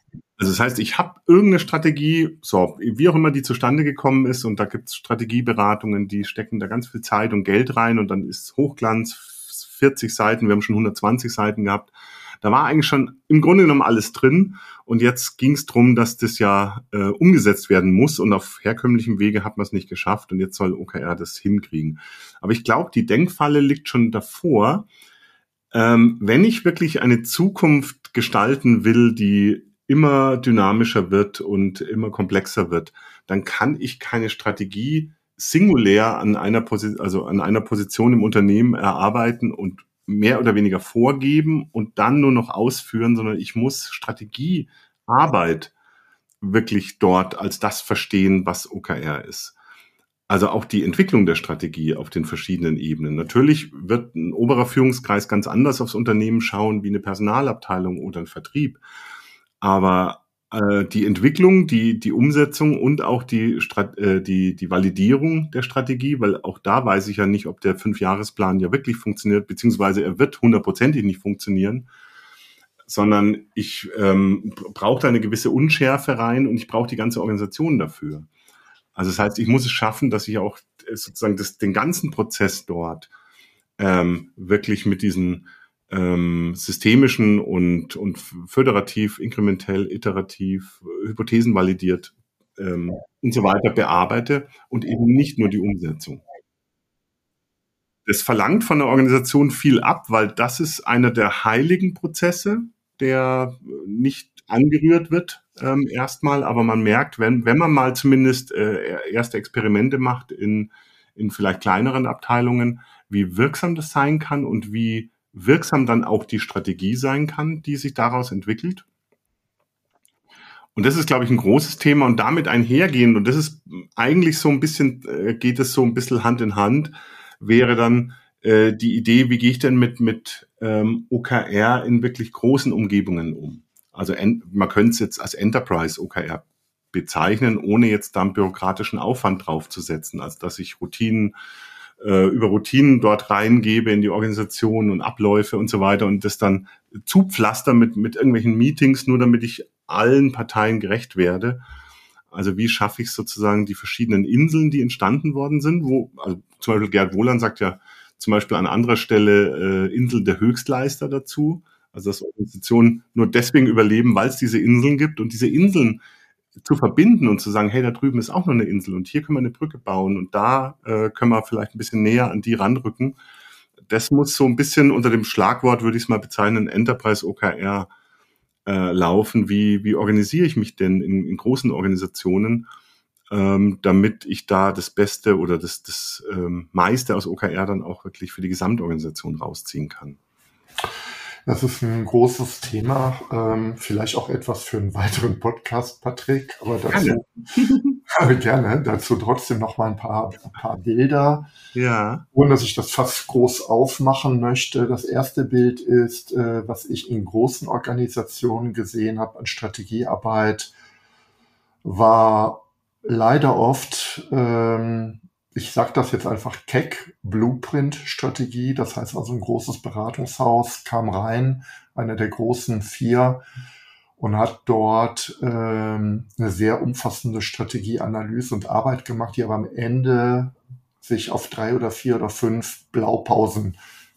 Also das heißt, ich habe irgendeine Strategie, so wie auch immer die zustande gekommen ist, und da gibt es Strategieberatungen, die stecken da ganz viel Zeit und Geld rein, und dann ist Hochglanz, vierzig Seiten, wir haben schon hundertzwanzig Seiten gehabt. Da war eigentlich schon im Grunde genommen alles drin, und jetzt ging es darum, dass das ja äh, umgesetzt werden muss, und auf herkömmlichem Wege hat man es nicht geschafft, und jetzt soll O K R das hinkriegen. Aber ich glaube, die Denkfalle liegt schon davor, ähm, wenn ich wirklich eine Zukunft gestalten will, die immer dynamischer wird und immer komplexer wird, dann kann ich keine Strategie singulär an einer Position, also an einer Position im Unternehmen erarbeiten und mehr oder weniger vorgeben und dann nur noch ausführen, sondern ich muss Strategiearbeit wirklich dort als das verstehen, was O K R ist. Also auch die Entwicklung der Strategie auf den verschiedenen Ebenen. Natürlich wird ein oberer Führungskreis ganz anders aufs Unternehmen schauen wie eine Personalabteilung oder ein Vertrieb. Aber äh, die Entwicklung, die, die Umsetzung und auch die, Strat äh, die, die Validierung der Strategie, weil auch da weiß ich ja nicht, ob der Fünfjahresplan ja wirklich funktioniert, beziehungsweise er wird hundertprozentig nicht funktionieren, sondern ich ähm, brauche da eine gewisse Unschärfe rein, und ich brauche die ganze Organisation dafür. Also das heißt, ich muss es schaffen, dass ich auch sozusagen das, den ganzen Prozess dort ähm, wirklich mit diesen ähm, systemischen und, und föderativ, inkrementell, iterativ, hypothesenvalidiert ähm, und so weiter bearbeite und eben nicht nur die Umsetzung. Das verlangt von der Organisation viel ab, weil das ist einer der heiligen Prozesse, der nicht angerührt wird ähm, erstmal, aber man merkt, wenn, wenn man mal zumindest äh, erste Experimente macht in, in vielleicht kleineren Abteilungen, wie wirksam das sein kann und wie wirksam dann auch die Strategie sein kann, die sich daraus entwickelt. Und das ist, glaube ich, ein großes Thema, und damit einhergehend, und das ist eigentlich so ein bisschen, äh, geht es so ein bisschen Hand in Hand, wäre dann äh, die Idee, wie gehe ich denn mit, mit ähm, O K R in wirklich großen Umgebungen um? Also en, man könnte es jetzt als Enterprise O K R bezeichnen, ohne jetzt da einen bürokratischen Aufwand draufzusetzen, also dass ich Routinen äh, über Routinen dort reingebe in die Organisation und Abläufe und so weiter und das dann zupflaster mit, mit irgendwelchen Meetings, nur damit ich allen Parteien gerecht werde. Also wie schaffe ich sozusagen die verschiedenen Inseln, die entstanden worden sind, wo, also zum Beispiel Gerd Wohlan sagt ja zum Beispiel an anderer Stelle äh, Insel der Höchstleister dazu, also dass Organisationen nur deswegen überleben, weil es diese Inseln gibt, und diese Inseln zu verbinden und zu sagen, hey, da drüben ist auch noch eine Insel und hier können wir eine Brücke bauen und da äh, können wir vielleicht ein bisschen näher an die ranrücken. Das muss so ein bisschen unter dem Schlagwort, würde ich es mal bezeichnen, Enterprise O K R äh, laufen. Wie, wie organisiere ich mich denn in, in großen Organisationen, ähm, damit ich da das Beste oder das, das ähm, meiste aus O K R dann auch wirklich für die Gesamtorganisation rausziehen kann? Das ist ein großes Thema, ähm, vielleicht auch etwas für einen weiteren Podcast, Patrick, aber dazu gerne, gerne dazu trotzdem noch mal ein paar, ein paar Bilder, ja. ohne dass ich das fast groß aufmachen möchte. Das erste Bild ist, äh, was ich in großen Organisationen gesehen habe an Strategiearbeit, war leider oft, ähm, ich sage das jetzt einfach keck, Blueprint-Strategie. Das heißt also, ein großes Beratungshaus kam rein, einer der großen vier, und hat dort ähm, eine sehr umfassende Strategieanalyse und Arbeit gemacht, die aber am Ende sich auf drei oder vier oder fünf Blaupausen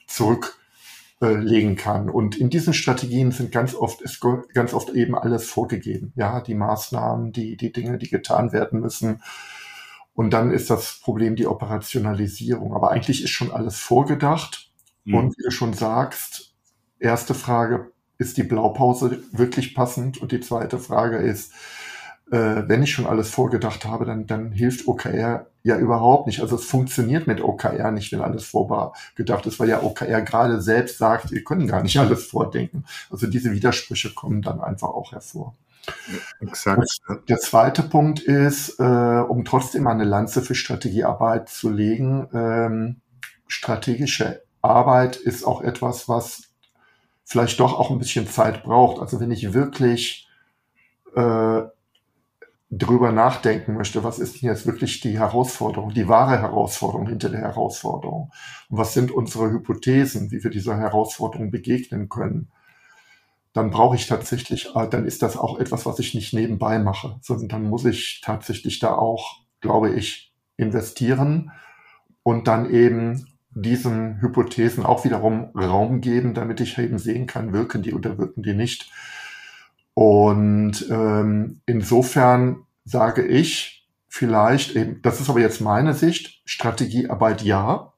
zurücklegen kann. Und in diesen Strategien sind ganz oft, ist ganz oft eben alles vorgegeben. Ja, die Maßnahmen, die, die Dinge, die getan werden müssen. Und dann ist das Problem die Operationalisierung. Aber eigentlich ist schon alles vorgedacht. Mhm. Und wie du schon sagst, erste Frage, ist die Blaupause wirklich passend? Und die zweite Frage ist, äh, wenn ich schon alles vorgedacht habe, dann, dann hilft O K R ja überhaupt nicht. Also es funktioniert mit O K R nicht, wenn alles vorgedacht ist, weil ja O K R gerade selbst sagt, wir können gar nicht alles vordenken. Also diese Widersprüche kommen dann einfach auch hervor. Exakt. Der zweite Punkt ist, äh, um trotzdem eine Lanze für Strategiearbeit zu legen, ähm, strategische Arbeit ist auch etwas, was vielleicht doch auch ein bisschen Zeit braucht. Also wenn ich wirklich äh, drüber nachdenken möchte, was ist denn jetzt wirklich die Herausforderung, die wahre Herausforderung hinter der Herausforderung? Und was sind unsere Hypothesen, wie wir dieser Herausforderung begegnen können? dann brauche ich tatsächlich, äh, dann ist das auch etwas, was ich nicht nebenbei mache, sondern dann muss ich tatsächlich da auch, glaube ich, investieren und dann eben diesen Hypothesen auch wiederum Raum geben, damit ich eben sehen kann, wirken die oder wirken die nicht. Und ähm, insofern sage ich vielleicht eben, das ist aber jetzt meine Sicht, Strategiearbeit ja,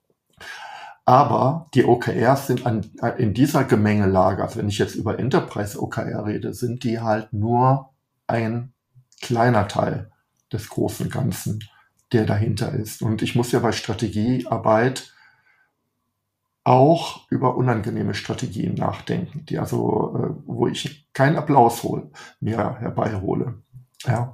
aber die O K Rs sind an, in dieser Gemengelage, also wenn ich jetzt über Enterprise O K R rede, sind die halt nur ein kleiner Teil des großen Ganzen, der dahinter ist. Und ich muss ja bei Strategiearbeit auch über unangenehme Strategien nachdenken, die also, äh, wo ich keinen Applaus hol, mir herbeihole. Ja.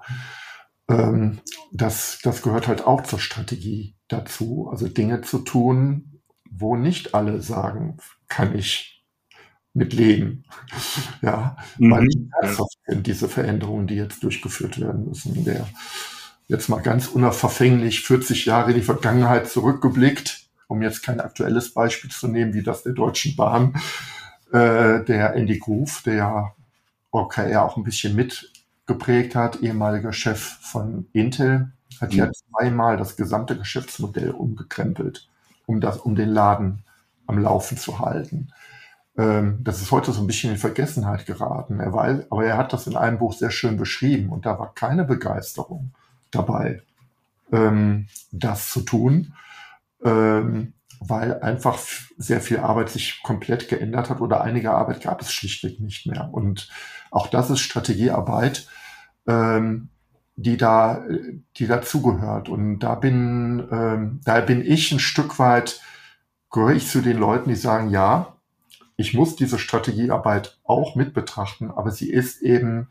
Ähm, das, das gehört halt auch zur Strategie dazu, also Dinge zu tun, wo nicht alle sagen, kann ich mit leben. Ja, Mhm. weil ich ernsthaft bin, diese Veränderungen, die jetzt durchgeführt werden müssen. Der jetzt mal ganz unverfänglich vierzig Jahre in die Vergangenheit zurückgeblickt, um jetzt kein aktuelles Beispiel zu nehmen, wie das der Deutschen Bahn, äh, der Andy Grove, der ja O K R auch ein bisschen mitgeprägt hat, ehemaliger Chef von Intel, hat Mhm. ja zweimal das gesamte Geschäftsmodell umgekrempelt, um das, um den Laden am Laufen zu halten. Ähm, das ist heute so ein bisschen in Vergessenheit geraten. Er weiß, aber er hat das in einem Buch sehr schön beschrieben und da war keine Begeisterung dabei, ähm, das zu tun. Ähm, weil einfach sehr viel Arbeit sich komplett geändert hat oder einige Arbeit gab es schlichtweg nicht mehr. Und auch das ist Strategiearbeit, ähm, die da, die dazugehört. Und da bin, ähm, da bin ich ein Stück weit, gehöre ich zu den Leuten, die sagen, ja, ich muss diese Strategiearbeit auch mit betrachten, aber sie ist eben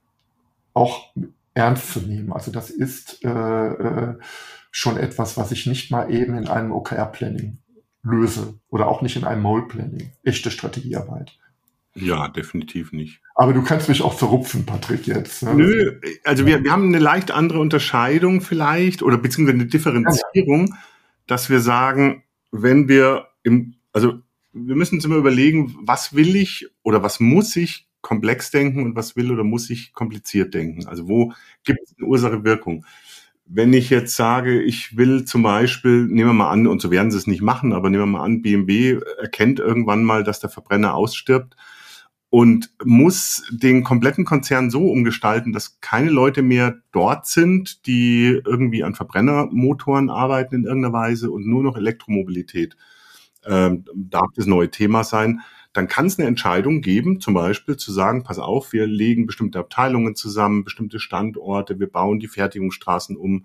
auch ernst zu nehmen. Also das ist äh, äh, schon etwas, was ich nicht mal eben in einem O K R-Planning löse oder auch nicht in einem M O L-Planning. Echte Strategiearbeit. Ja, definitiv nicht. Aber du kannst mich auch zerrupfen, Patrick, jetzt. Ne? Nö, also wir, wir haben eine leicht andere Unterscheidung vielleicht oder beziehungsweise eine Differenzierung, ja, ja. Dass wir sagen, wenn wir im, also wir müssen uns immer überlegen, was will ich oder was muss ich komplex denken und was will oder muss ich kompliziert denken. Also wo gibt es eine Ursache-Wirkung? Wenn ich jetzt sage, ich will zum Beispiel, nehmen wir mal an, und so werden sie es nicht machen, aber nehmen wir mal an, B M W erkennt irgendwann mal, dass der Verbrenner ausstirbt und muss den kompletten Konzern so umgestalten, dass keine Leute mehr dort sind, die irgendwie an Verbrennermotoren arbeiten in irgendeiner Weise und nur noch Elektromobilität ähm, darf das neue Thema sein. Dann kann es eine Entscheidung geben, zum Beispiel zu sagen, pass auf, wir legen bestimmte Abteilungen zusammen, bestimmte Standorte, wir bauen die Fertigungsstraßen um,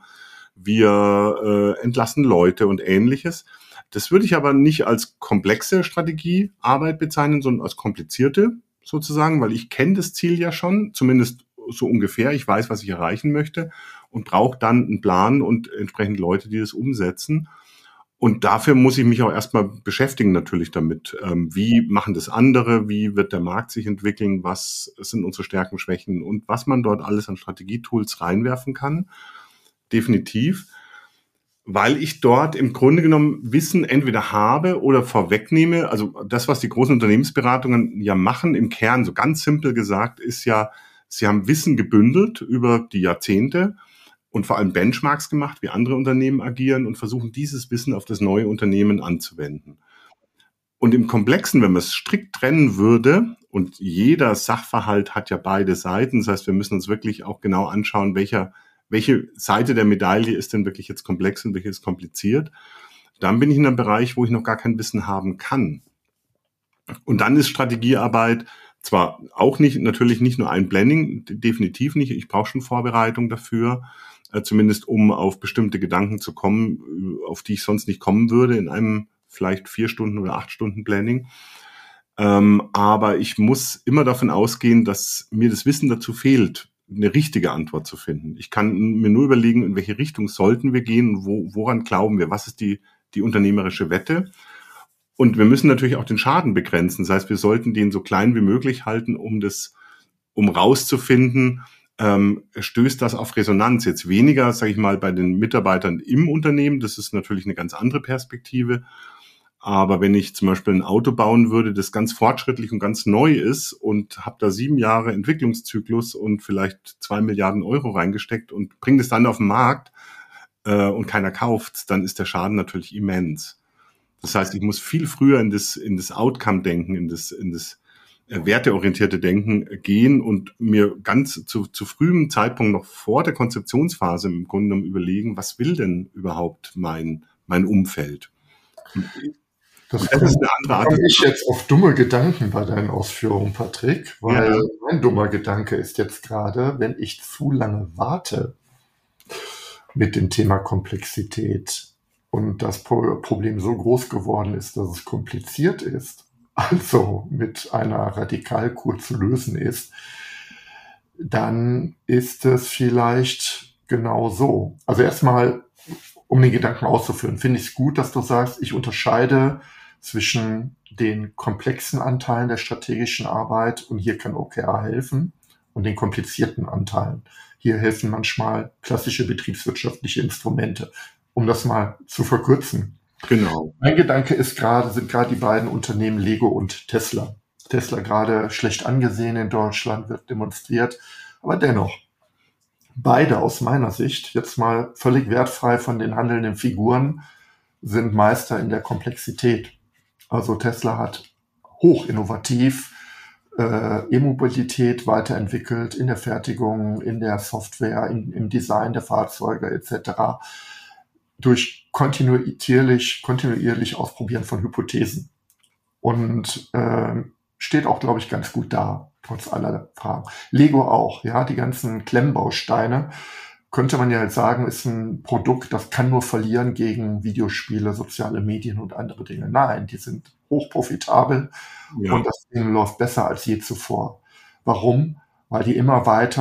wir äh, entlassen Leute und Ähnliches. Das würde ich aber nicht als komplexe Strategiearbeit bezeichnen, sondern als komplizierte sozusagen, weil ich kenne das Ziel ja schon, zumindest so ungefähr. Ich weiß, was ich erreichen möchte und brauche dann einen Plan und entsprechend Leute, die das umsetzen. Und dafür muss ich mich auch erstmal beschäftigen natürlich damit. Ähm, wie machen das andere? Wie wird der Markt sich entwickeln? Was sind unsere Stärken, Schwächen? Und was man dort alles an Strategietools reinwerfen kann. Definitiv. Weil ich dort im Grunde genommen Wissen entweder habe oder vorwegnehme. Also das, was die großen Unternehmensberatungen ja machen, im Kern, so ganz simpel gesagt, ist ja, sie haben Wissen gebündelt über die Jahrzehnte und vor allem Benchmarks gemacht, wie andere Unternehmen agieren und versuchen, dieses Wissen auf das neue Unternehmen anzuwenden. Und im Komplexen, wenn man es strikt trennen würde, und jeder Sachverhalt hat ja beide Seiten, das heißt, wir müssen uns wirklich auch genau anschauen, welcher, welche Seite der Medaille ist denn wirklich jetzt komplex und welche ist kompliziert, dann bin ich in einem Bereich, wo ich noch gar kein Wissen haben kann. Und dann ist Strategiearbeit zwar auch nicht, natürlich nicht nur ein Planning, definitiv nicht, ich brauche schon Vorbereitung dafür, zumindest um auf bestimmte Gedanken zu kommen, auf die ich sonst nicht kommen würde in einem vielleicht vier Stunden oder acht Stunden Planning. Ähm, aber ich muss immer davon ausgehen, dass mir das Wissen dazu fehlt, eine richtige Antwort zu finden. Ich kann mir nur überlegen, in welche Richtung sollten wir gehen, wo, woran glauben wir, was ist die, die unternehmerische Wette. Und wir müssen natürlich auch den Schaden begrenzen. Das heißt, wir sollten den so klein wie möglich halten, um das, um rauszufinden, Ähm, stößt das auf Resonanz. Jetzt weniger, sage ich mal, bei den Mitarbeitern im Unternehmen. Das ist natürlich eine ganz andere Perspektive. Aber wenn ich zum Beispiel ein Auto bauen würde, das ganz fortschrittlich und ganz neu ist und habe da sieben Jahre Entwicklungszyklus und vielleicht zwei Milliarden Euro reingesteckt und bringe das dann auf den Markt äh, und keiner kauft's, dann ist der Schaden natürlich immens. Das heißt, ich muss viel früher in das, in das Outcome-Denken, in das, in das äh, werteorientierte Denken gehen und mir ganz zu, zu frühem Zeitpunkt noch vor der Konzeptionsphase im Grunde genommen überlegen, was will denn überhaupt mein, mein Umfeld? Das, das ist eine andere Art. Komme ich jetzt auf dumme Gedanken bei deinen Ausführungen, Patrick, weil ja. Mein dummer Gedanke ist jetzt gerade, wenn ich zu lange warte mit dem Thema Komplexität und das Problem so groß geworden ist, dass es kompliziert ist, also mit einer Radikalkur zu lösen ist, dann ist es vielleicht genau so. Also erstmal, um den Gedanken auszuführen, finde ich es gut, dass du sagst, ich unterscheide zwischen den komplexen Anteilen der strategischen Arbeit, und hier kann O K R helfen, und den komplizierten Anteilen. Hier helfen manchmal klassische betriebswirtschaftliche Instrumente, um das mal zu verkürzen. Genau. Mein Gedanke ist gerade, sind gerade die beiden Unternehmen Lego und Tesla. Tesla gerade schlecht angesehen in Deutschland, wird demonstriert, aber dennoch, beide aus meiner Sicht, jetzt mal völlig wertfrei von den handelnden Figuren, sind Meister in der Komplexität. Also Tesla hat hoch innovativ äh, E-Mobilität weiterentwickelt in der Fertigung, in der Software, in, im Design der Fahrzeuge et cetera durch kontinuierlich, kontinuierlich Ausprobieren von Hypothesen. Und äh, steht auch, glaube ich, ganz gut da, trotz aller Fragen. Lego auch, ja, die ganzen Klemmbausteine, könnte man ja jetzt sagen, ist ein Produkt, das kann nur verlieren gegen Videospiele, soziale Medien und andere Dinge. Nein, die sind hochprofitabel, ja. Und das Ding läuft besser als je zuvor. Warum? Weil die immer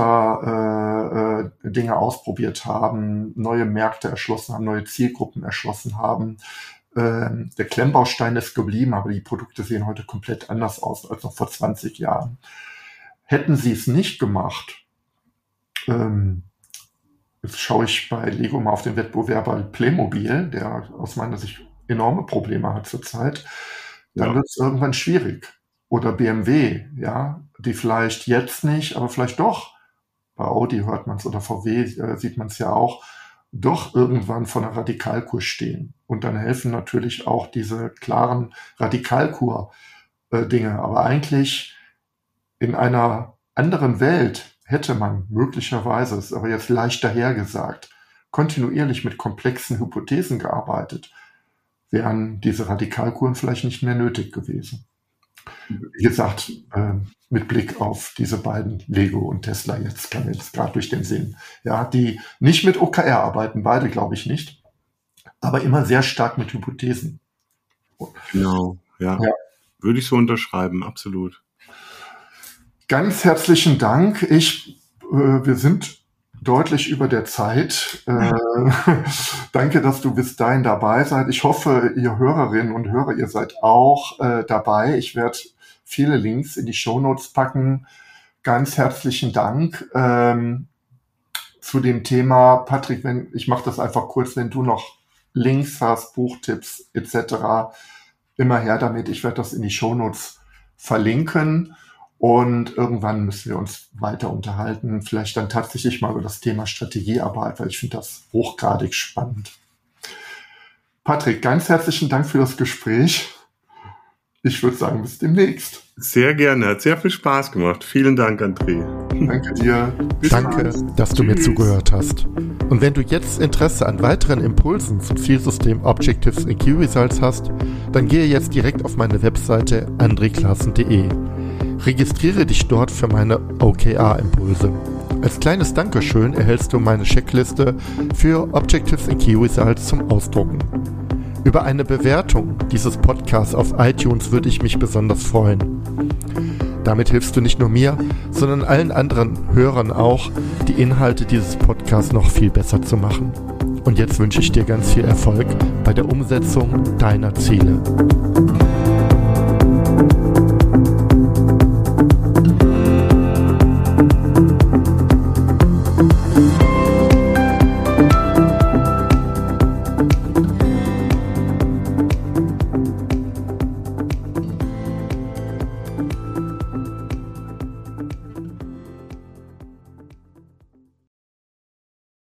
weiter äh, Dinge ausprobiert haben, neue Märkte erschlossen haben, neue Zielgruppen erschlossen haben. Ähm, der Klemmbaustein ist geblieben, aber die Produkte sehen heute komplett anders aus als noch vor zwanzig Jahren. Hätten sie es nicht gemacht, ähm, jetzt schaue ich bei Lego mal auf den Wettbewerber Playmobil, der aus meiner Sicht enorme Probleme hat zurzeit, dann ja. Wird es irgendwann schwierig. Oder B M W, ja, die vielleicht jetzt nicht, aber vielleicht doch, bei Audi hört man es oder V W äh, sieht man es ja auch, doch irgendwann vor einer Radikalkur stehen. Und dann helfen natürlich auch diese klaren Radikalkur-Dinge. Äh, aber eigentlich in einer anderen Welt hätte man möglicherweise, ist aber jetzt leicht dahergesagt, kontinuierlich mit komplexen Hypothesen gearbeitet, wären diese Radikalkuren vielleicht nicht mehr nötig gewesen. Wie gesagt, äh, mit Blick auf diese beiden, Lego und Tesla, jetzt kam jetzt gerade durch den Sinn, ja, die nicht mit O K R arbeiten, beide glaube ich nicht, aber immer sehr stark mit Hypothesen. Genau, ja, ja. Würde ich so unterschreiben, absolut. Ganz herzlichen Dank. Ich, äh, wir sind deutlich über der Zeit. Äh, danke, dass du bis dahin dabei seid. Ich hoffe, ihr Hörerinnen und Hörer, ihr seid auch äh, dabei. Ich werde viele Links in die Shownotes packen. Ganz herzlichen Dank ähm, zu dem Thema. Patrick, wenn, ich mache das einfach kurz, wenn du noch Links hast, Buchtipps et cetera, immer her damit. Ich werde das in die Shownotes verlinken. Und irgendwann müssen wir uns weiter unterhalten, vielleicht dann tatsächlich mal über das Thema Strategiearbeit, weil ich finde das hochgradig spannend. Patrick, ganz herzlichen Dank für das Gespräch. Ich würde sagen, bis demnächst. Sehr gerne, hat sehr viel Spaß gemacht. Vielen Dank, André. Danke dir. Bis Danke, bald. Dass du Tschüss. Mir zugehört hast. Und wenn du jetzt Interesse an weiteren Impulsen zum Zielsystem Objectives in Key Results hast, dann gehe jetzt direkt auf meine Webseite andre claassen punkt de. Registriere dich dort für meine O K R-Impulse. Als kleines Dankeschön erhältst du meine Checkliste für Objectives in Key Results zum Ausdrucken. Über eine Bewertung dieses Podcasts auf iTunes würde ich mich besonders freuen. Damit hilfst du nicht nur mir, sondern allen anderen Hörern auch, die Inhalte dieses Podcasts noch viel besser zu machen. Und jetzt wünsche ich dir ganz viel Erfolg bei der Umsetzung deiner Ziele.